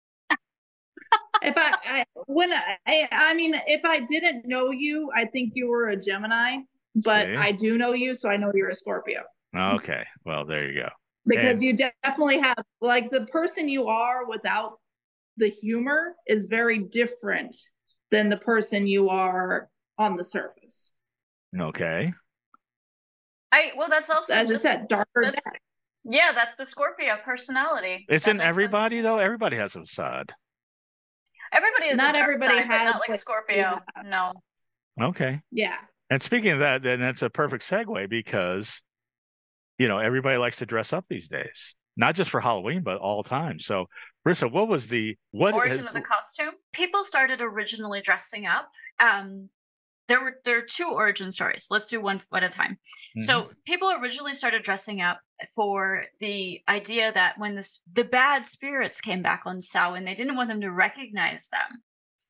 if I, I when I, I mean, if I didn't know you, I think you were a Gemini, but See? I do know you, so I know you're a Scorpio Okay. Well, there you go. because And you definitely have like the person you are without the humor is very different than the person you are on the surface. okay. I well, that's also As I just said, darker that's, depth. yeah, that's the Scorpio personality. That Isn't makes sense. everybody though? Everybody has a facade. Everybody is Not a dark everybody side, but has, not like like, Scorpio. yeah. No. Okay. Yeah. And speaking of that, then that's a perfect segue because, you know, everybody likes to dress up these days, not just for Halloween, but all time. So, Brissa, what was the what Origin has, of the costume. People started originally dressing up. Um, there were there are two origin stories. Let's do one at a time. Mhm. So people originally started dressing up for the idea that when this the bad spirits came back on Samhain, they didn't want them to recognize them.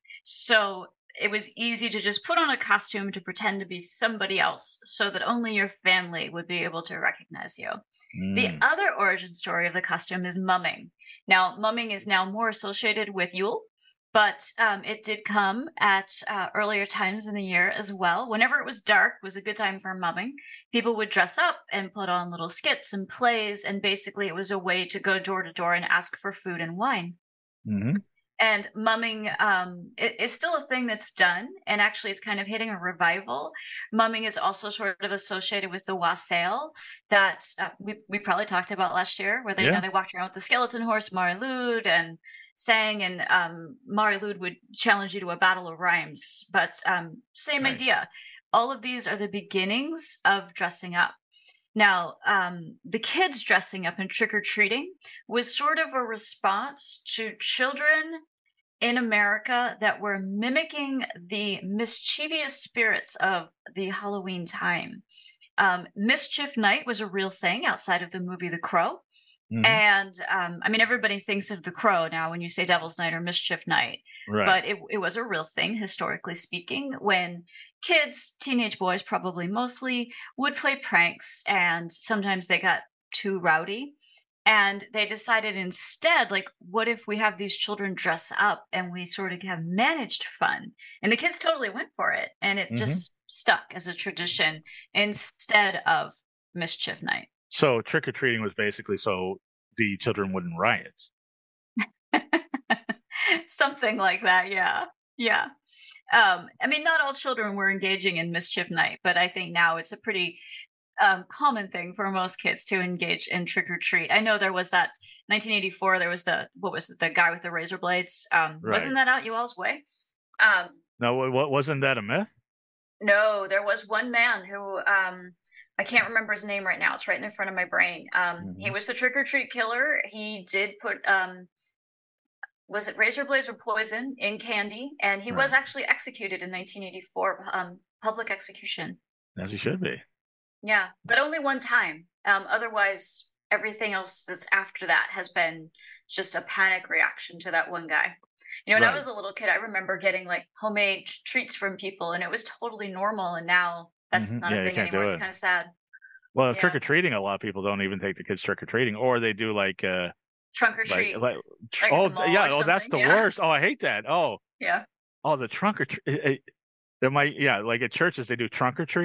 So it was easy to just put on a costume to pretend to be somebody else so that only your family would be able to recognize you. The Mm, other origin story of the costume is mumming. Now, mumming is now more associated with Yule, but um, it did come at uh, earlier times in the year as well. Whenever it was dark was a good time for mumming. People would dress up and put on little skits and plays, and basically it was a way to go door to door and ask for food and wine. mhm. And mumming um, it, is still a thing that's done, and actually it's kind of hitting a revival. Mumming is also sort of associated with the wassail that uh, we, we probably talked about last year, where they, you Yeah. know, they walked around with the skeleton horse, Mari Lwyd, and sang, and um, Mari Lwyd would challenge you to a battle of rhymes. But um, same Right. idea. All of these are the beginnings of dressing up. Now, um, the kids dressing up and trick or treating was sort of a response to children in America that were mimicking the mischievous spirits of the Halloween time. Um, Mischief Night was a real thing outside of the movie The Crow. Mhm. And um, I mean, everybody thinks of The Crow now when you say Devil's Night or Mischief Night, Right. but it, it was a real thing, historically speaking, when kids, teenage boys probably mostly, would play pranks, and sometimes they got too rowdy. And they decided instead, like, what if we have these children dress up and we sort of have managed fun? And the kids totally went for it. And it Mhm. just stuck as a tradition instead of Mischief Night. So trick or treating was basically so the children wouldn't riot. Something like that, yeah. Yeah. Um, I mean, not all children were engaging in Mischief Night, but I think now it's a pretty um, common thing for most kids to engage in trick or treat. I know there was that nineteen eighty-four. There was the what was it, the guy with the razor blades? Um, Right. Wasn't that out you all's way? Um, No, wa- what wasn't that a myth? no, there was one man who um, I can't remember his name right now. It's right in front of my brain. Um, He Mhm. was the trick or treat killer. He did put um, was it razor blades or poison in candy, and he was Right. actually executed in nineteen eighty-four, um, public execution. As he should be. Yeah, but only one time. Um, otherwise, everything else that's after that has been just a panic reaction to that one guy. You know, when I Right. was a little kid, I remember getting like homemade t- treats from people, and it was totally normal. And now that's Mhm. not Yeah, a you thing can't do anymore. It's it. kind of sad. Well, Yeah. trick or treating, a lot of people don't even take the kids trick or treating, or they do like uh Trunk or like treat, like tr- like at oh the mall yeah, or oh that's the something. Yeah. worst. Oh, I hate that. Oh, Yeah. oh the trunk or treat. There might yeah, like at churches they do trunk or treat.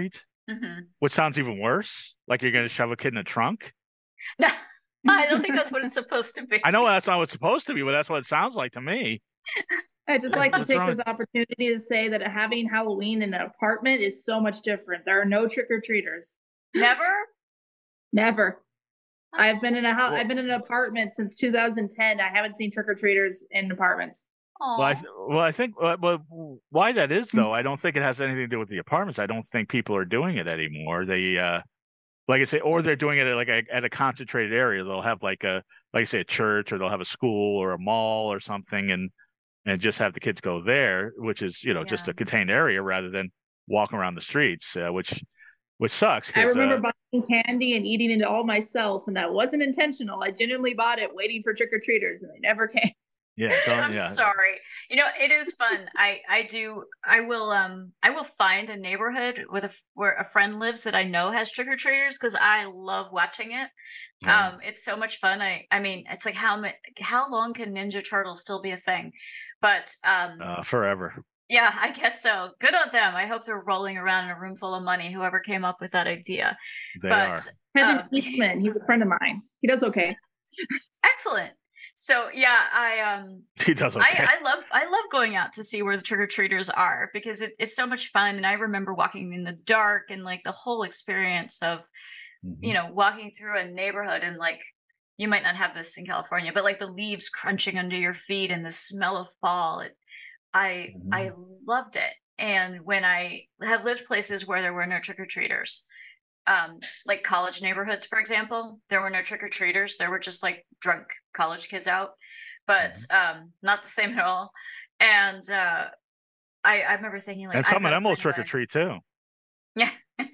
Mm-hmm. which sounds even worse. Like you're going to shove a kid in a trunk. No, I don't think that's what it's supposed to be. I know that's not what it's supposed to be, but that's what it sounds like to me. I'd just like to What's take wrong? this opportunity to say that having Halloween in an apartment is so much different. There are no trick or treaters. Never? Never. I've been in a house. Well- I've been in an apartment since two thousand ten. I haven't seen trick or treaters in apartments. Aw. Well, I, th- well, I think uh, well, why that is though. I don't think it has anything to do with the apartments. I don't think people are doing it anymore. They, uh, like I say, or they're doing it at like a, at a concentrated area. They'll have like a, like I say, a church, or they'll have a school or a mall or something, and and just have the kids go there, which is you know just Yeah. a contained area rather than walking around the streets, uh, which which sucks. I 'cause, remember uh, buying candy and eating it all myself, and that wasn't intentional. I genuinely bought it, waiting for trick or treaters, and they never came. yeah, don't, I'm yeah. sorry. You know, it is fun. I I do. I will um I will find a neighborhood with a where a friend lives that I know has trick or treaters because I love watching it. Yeah. Um, it's so much fun. I I mean, it's like how ma- how long can Ninja Turtles still be a thing? But um, Uh, forever. yeah, I guess so. Good on them. I hope they're rolling around in a room full of money. Whoever came up with that idea. They but are. Kevin um, Eastman, he's a friend of mine. He does okay. excellent. So yeah, I um He does okay. I, I love I love going out to see where the trick or treaters are because it, it's so much fun. And I remember walking in the dark and like the whole experience of Mhm. you know walking through a neighborhood and like you might not have this in California, but like the leaves crunching under your feet and the smell of fall. It, I Mhm. I loved it. And when I have lived places where there were no trick or treaters, um, like college neighborhoods, for example, there were no trick or treaters. There were just like drunk college kids out, but um, not the same at all. And uh, I, I remember thinking like, and I've some of gotta them will find a trick or way. treat too. Yeah.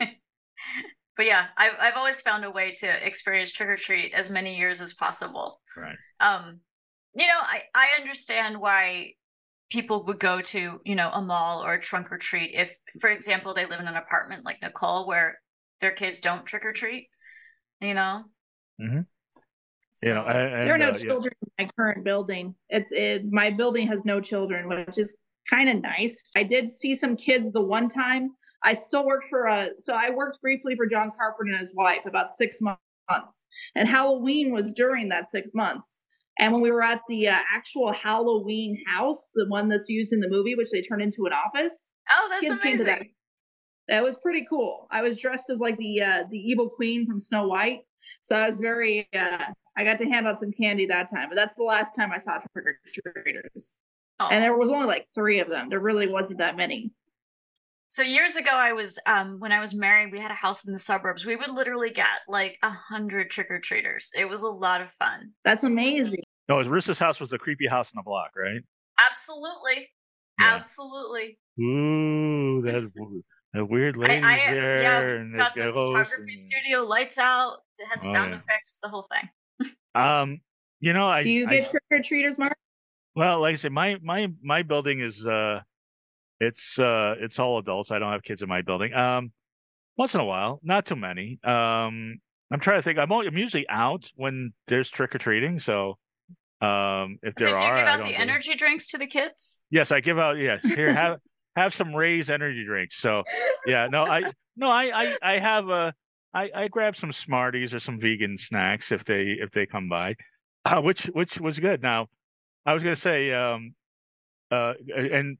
But yeah, I've I've always found a way to experience trick or treat as many years as possible. Right. Um, you know, I I understand why people would go to you know a mall or a trunk or treat if, for example, they live in an apartment like Nicole where their kids don't trick or treat. You know. Mhm. So, You know, and, There are no uh, yeah. children in my current building. It, it my building has no children, which is kind of nice. I did see some kids the one time. I still worked for a so I worked briefly for John Carpenter and his wife about six months, and Halloween was during that six months. And when we were at the uh, actual Halloween house, the one that's used in the movie, which they turned into an office, oh, that's kids came to that. amazing. That was pretty cool. I was dressed as like the uh, the evil queen from Snow White, so I was very. Uh, I got to hand out some candy that time, but that's the last time I saw trick or treaters, Oh. and there was only like three of them. There really wasn't that many. So years ago, I was um when I was married, we had a house in the suburbs. We would literally get like a hundred trick or treaters. It was a lot of fun. That's amazing. No, his Roos's house was the creepy house on the block, right? Absolutely, Yeah. absolutely. Ooh, that that weird I, ladies I there, yeah, and got there's the ghosts photography and- studio, lights out, it had Oh, sound yeah. effects, the whole thing. Um, you know, I Do you I- get trick or treaters, Mark? well, like I said, my my my building is uh, it's uh, it's all adults. I don't have kids in my building. Um, once in a while, not too many. Um, I'm trying to think. I'm al- I'm usually out when there's trick or treating. So, um, if So there do you are, give I out don't the go. energy drinks to the kids? Yes, I give out. Yes, here have have some Ray's energy drinks. So, yeah, no, I no, I I I have a. I, I grab some Smarties or some vegan snacks if they if they come by, uh, which which was good. Now, I was gonna say, um, uh, and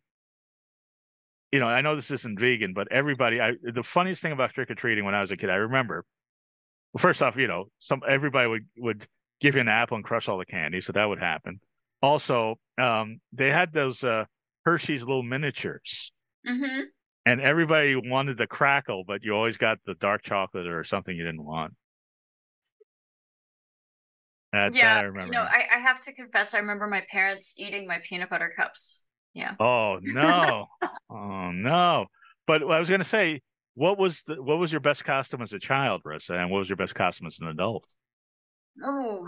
you know, I know this isn't vegan, but everybody, I the funniest thing about trick or treating when I was a kid, I remember. Well, first off, you know, some everybody would would give you an apple and crush all the candy, so that would happen. Also, um, they had those uh, Hershey's little miniatures, Mm-hmm. and everybody wanted the crackle, but you always got the dark chocolate or something you didn't want. That, that I Yeah, remember. you know, I, I have to confess, I remember my parents eating my peanut butter cups. Yeah. Oh no! Oh no! But I was going to say, what was the what was your best costume as a child, Rissa, and what was your best costume as an adult? Oh,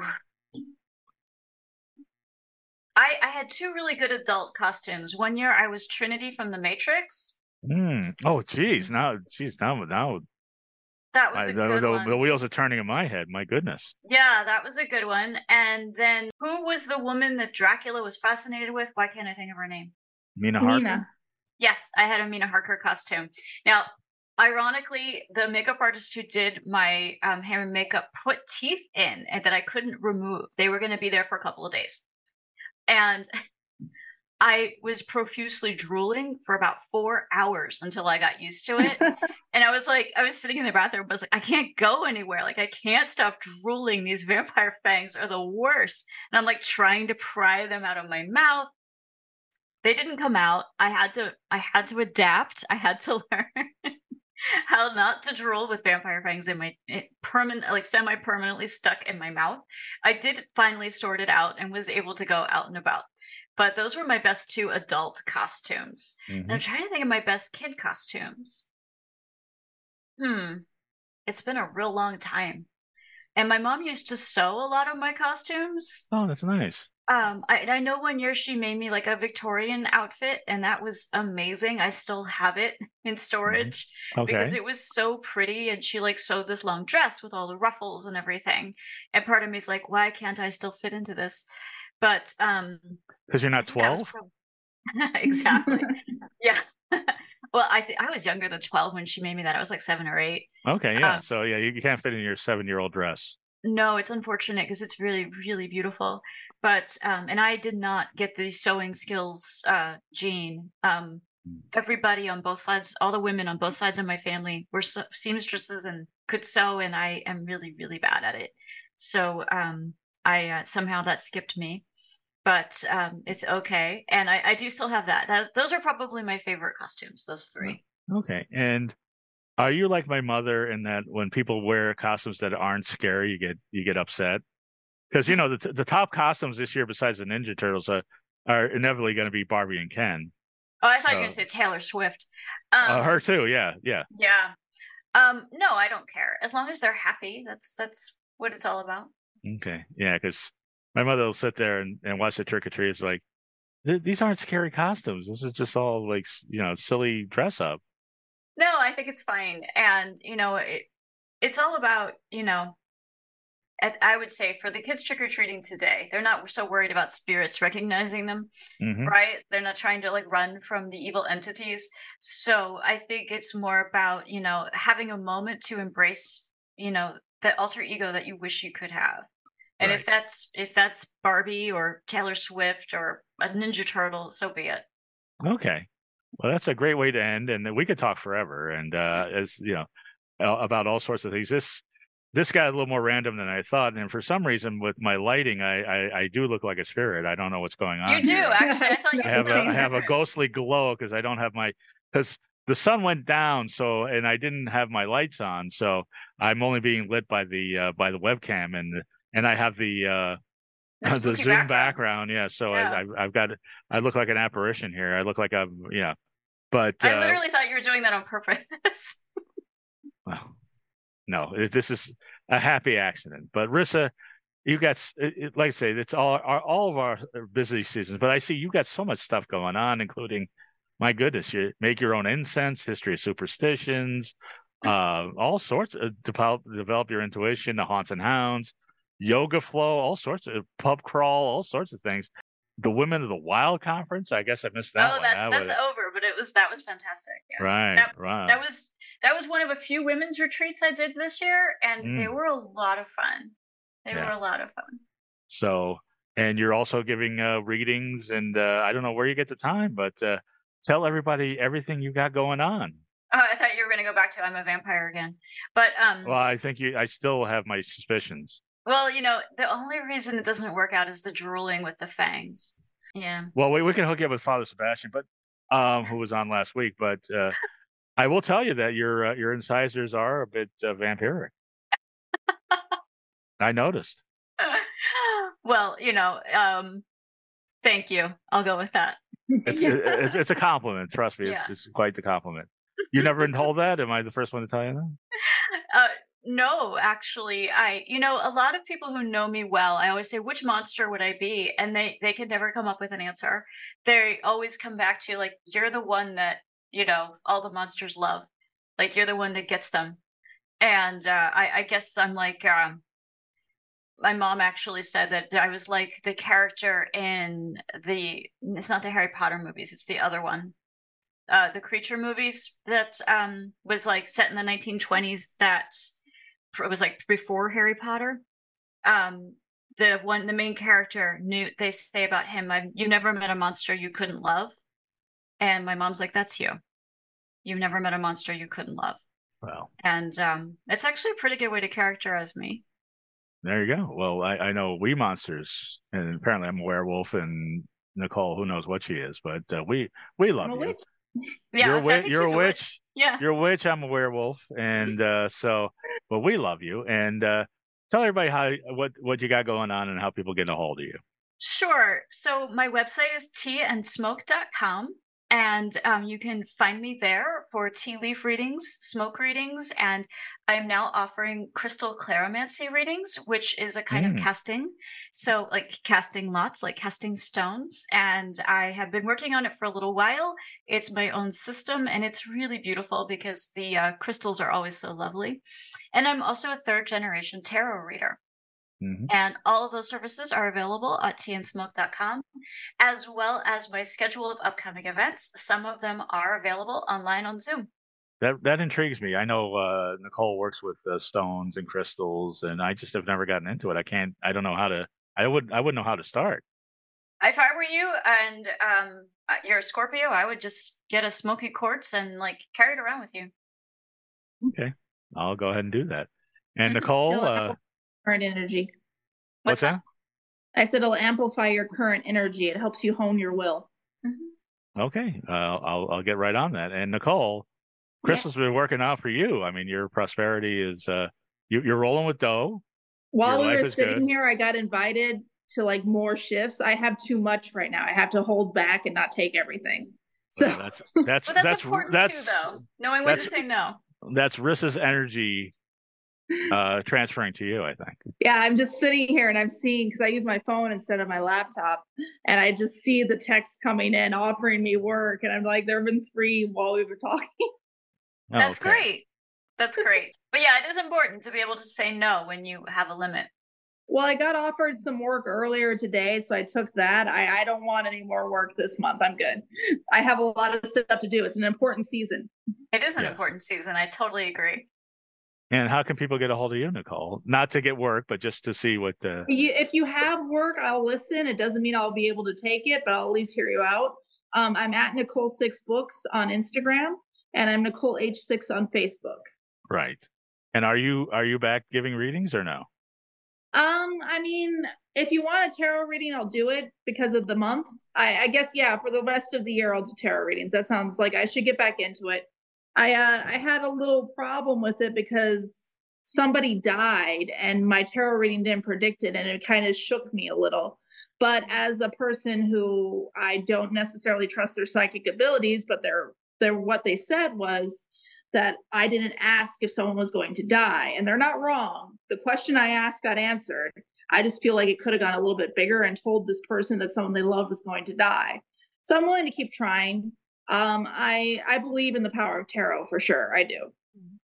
I I had two really good adult costumes. One year I was Trinity from The Matrix. Mm. Oh, geez! Now, geez, now, now, That was I, a the, good the, one. the wheels are turning in my head. My goodness! Yeah, that was a good one. And then who was the woman that Dracula was fascinated with? Why can't I think of her name? Mina Harker. Mina. Yes, I had a Mina Harker costume. Now, Ironically, the makeup artist who did my um, hair and makeup put teeth in and that I couldn't remove. They were going to be there for a couple of days. And I was profusely drooling for about four hours until I got used to it. And I was like, I was sitting in the bathroom, but I was like, I can't go anywhere. Like, I can't stop drooling. These vampire fangs are the worst. And I'm like trying to pry them out of my mouth. They didn't come out. I had to, I had to adapt. I had to learn how not to drool with vampire fangs in my permanent, like semi-permanently stuck in my mouth. I did finally sort it out and was able to go out and about. But those were my best two adult costumes. Mm-hmm. And I'm trying to think of my best kid costumes. Hmm. It's been a real long time. And my mom used to sew a lot of my costumes. Oh, that's nice. Um, I, I know one year she made me like a Victorian outfit, and that was amazing. I still have it in storage Okay. because it was so pretty. And she like sewed this long dress with all the ruffles and everything. And part of me is like, why can't I still fit into this? But um, because you're not twelve. Probably... exactly. Yeah. Well, I th- I was younger than twelve when she made me that. I was like seven or eight. Okay, yeah. Um, so yeah, you, you can't fit in your seven-year-old dress. No, it's unfortunate because it's really, really beautiful. But um, and I did not get the sewing skills uh, gene. Um, everybody on both sides, all the women on both sides of my family were se- seamstresses and could sew, and I am really, really bad at it. So um, I uh, somehow that skipped me. But um, it's okay, and I, I do still have that. That's, those are probably my favorite costumes. Those three. Okay, and are you like my mother in that when people wear costumes that aren't scary, you get you get upset? Because you know the the top costumes this year, besides the Ninja Turtles, are are inevitably going to be Barbie and Ken. Oh, I thought so, you were going to say Taylor Swift. Um, uh, her too, yeah, yeah, yeah. Um, no, I don't care as long as they're happy. That's that's what it's all about. Okay, yeah, because my mother will sit there and, and watch the trick or treaters like, these aren't scary costumes. This is just all like, you know, silly dress up. No, I think it's fine. And, you know, it, it's all about, you know, I would say for the kids trick-or-treating today, they're not so worried about spirits recognizing them, mm-hmm. right? They're not trying to like run from the evil entities. So I think it's more about, you know, having a moment to embrace, you know, the alter ego that you wish you could have. And right. if that's if that's Barbie or Taylor Swift or a Ninja Turtle, so be it. Okay. Well, that's a great way to end, and we could talk forever. And uh, as you know, about all sorts of things. This this got a little more random than I thought, and for some reason, with my lighting, I I, I do look like a spirit. I don't know what's going on. You do here. actually. I thought you I have a, I have a difference. ghostly glow because I don't have my because the sun went down, so and I didn't have my lights on, so I'm only being lit by the uh, by the webcam, and and I have the. Uh, The, the Zoom background. background, yeah. So yeah. I, I've got, I look like an apparition here. I look like I'm, yeah. But I uh, literally thought you were doing that on purpose. Well, no, it, this is a happy accident. But Rissa, you got, it, it, like I say, it's all our, all of our busy seasons. But I see you got so much stuff going on, including, my goodness, you make your own incense, history of superstitions, uh, all sorts of develop, develop your intuition, the haunts and hounds. Yoga flow, all sorts of pub crawl, all sorts of things. The Women of the Wild conference. I guess I missed that. Oh, one. that, that that's was, over, but it was that was fantastic. Yeah. Right, that, right. That was that was one of a few women's retreats I did this year, and mm. they were a lot of fun. They yeah. were a lot of fun. So, and you're also giving uh, readings, and uh, I don't know where you get the time, but uh, tell everybody everything you got going on. Oh, I thought you were going to go back to I'm a vampire again, but um. Well, I think you. I still have my suspicions. Well, you know, the only reason it doesn't work out is the drooling with the fangs. Yeah. Well, we, we can hook you up with Father Sebastian, but um, who was on last week. But uh, I will tell you that your uh, your incisors are a bit uh, vampiric. I noticed. Well, you know, um, thank you. I'll go with that. It's it's, it's a compliment. Trust me, it's, yeah. it's quite the compliment. You never been told that? Am I the first one to tell you that? Uh, No, actually, I, you know, a lot of people who know me well, I always say, which monster would I be? And they, they can never come up with an answer. They always come back to like, you're the one that, you know, all the monsters love. Like you're the one that gets them. And uh, I, I guess I'm like, um, my mom actually said that I was like the character in the, it's not the Harry Potter movies, it's the other one. uh, the creature movies that um, was like set in the nineteen twenties that it was like before Harry Potter. Um, the one, the main character, Newt, they say about him, I've, you never met a monster you couldn't love. And my mom's like, that's you. You've never met a monster you couldn't love. Wow. And um, it's actually a pretty good way to characterize me. There you go. Well, I, I know we monsters, and apparently I'm a werewolf, and Nicole, who knows what she is, but uh, we we love I'm a you. witch. Yeah, You're a, so I wi- think you're she's a a witch. witch. Yeah. You're a witch. I'm a werewolf, and uh, so, but we love you. And uh, tell everybody how what what you got going on and how people get a hold of you. Sure. So my website is tea and smoke dot com. And um, you can find me there for tea leaf readings, smoke readings, and I'm now offering crystal claromancy readings, which is a kind Mm. of casting. So, like casting lots, like casting stones. And I have been working on it for a little while. It's my own system, and it's really beautiful because the uh, crystals are always so lovely. And I'm also a third generation tarot reader. Mhm. And all of those services are available at tea and smoke dot com, as well as my schedule of upcoming events. Some of them are available online on Zoom. That that intrigues me. I know uh, Nicole works with uh, stones and crystals, and I just have never gotten into it. I can't. I don't know how to. I would. I wouldn't know how to start. If I were you and um, uh, you're a Scorpio, I would just get a smoky quartz and like carry it around with you. Okay, I'll go ahead and do that. And Mhm. Nicole, It'll uh, amplify current energy. what's that? I said it'll amplify your current energy. It helps you hone your will. Mhm. Okay, uh, I'll I'll get right on that. And Nicole, Yeah. crystal's been working out for you. I mean, your prosperity is uh, you, you're rolling with dough. While Your we life were is sitting good. here, I got invited to like more shifts. I have too much right now. I have to hold back and not take everything. So Well, that's that's But that's, that's important that's too, though. Knowing when to that's say no. that's Rissa's energy uh, transferring to you. I think. yeah, I'm just sitting here and I'm seeing because I use my phone instead of my laptop, and I just see the text coming in offering me work, and I'm like, there have been three while we were talking. Oh, That's okay. great. That's great. But yeah, it is important to be able to say no when you have a limit. Well, I got offered some work earlier today, so I took that. I, I don't want any more work this month. I'm good. I have a lot of stuff to do. It's an important season. It is an Yes. important season. I totally agree. And how can people get a hold of you, Nicole? Not to get work, but just to see what the. You, if you have work, I'll listen. It doesn't mean I'll be able to take it, but I'll at least hear you out. Um, I'm at Nicole Six Books on Instagram, and I'm Nicole H Six on Facebook. Right. And are you are you back giving readings or no? Um, I mean, if you want a tarot reading, I'll do it because of the month. I, I guess yeah, for the rest of the year, I'll do tarot readings. That sounds like I should get back into it. I uh, I had a little problem with it because somebody died and my tarot reading didn't predict it, and it kind of shook me a little. But as a person who I don't necessarily trust their psychic abilities, but they're they're what they said was that I didn't ask if someone was going to die, and they're not wrong. The question I asked got answered. I just feel like it could have gone a little bit bigger and told this person that someone they love was going to die. So I'm willing to keep trying. Um, I I believe in the power of tarot for sure. I do.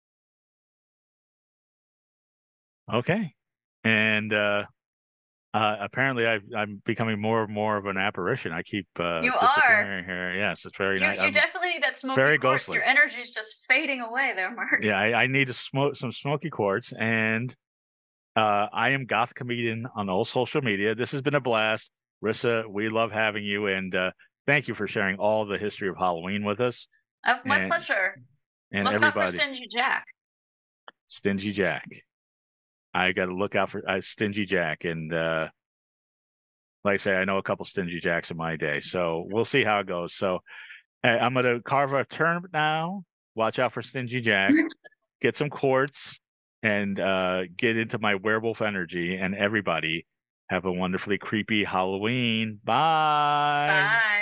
Okay. And uh, uh, apparently, I've, I'm becoming more and more of an apparition. I keep uh, You are. disappearing here. Yes, it's very You, nice. you I'm- definitely need that smoky very quartz. ghostly. Your energy's just fading away there, Mark. Yeah, I, I need to smoke some smoky quartz, and uh, I am Goth Comedian on all social media. This has been a blast, Rissa. We love having you, and uh, thank you for sharing all the history of Halloween with us. Oh, my And- pleasure. And Look out for everybody, Stingy Jack. Stingy Jack. I got to look out for uh, Stingy Jack, and uh, like I say, I know a couple Stingy Jacks in my day, so we'll see how it goes. So hey, I'm going to carve a turnip now. Watch out for Stingy Jack. Get some quartz and uh, get into my werewolf energy. And everybody have a wonderfully creepy Halloween. Bye. Bye.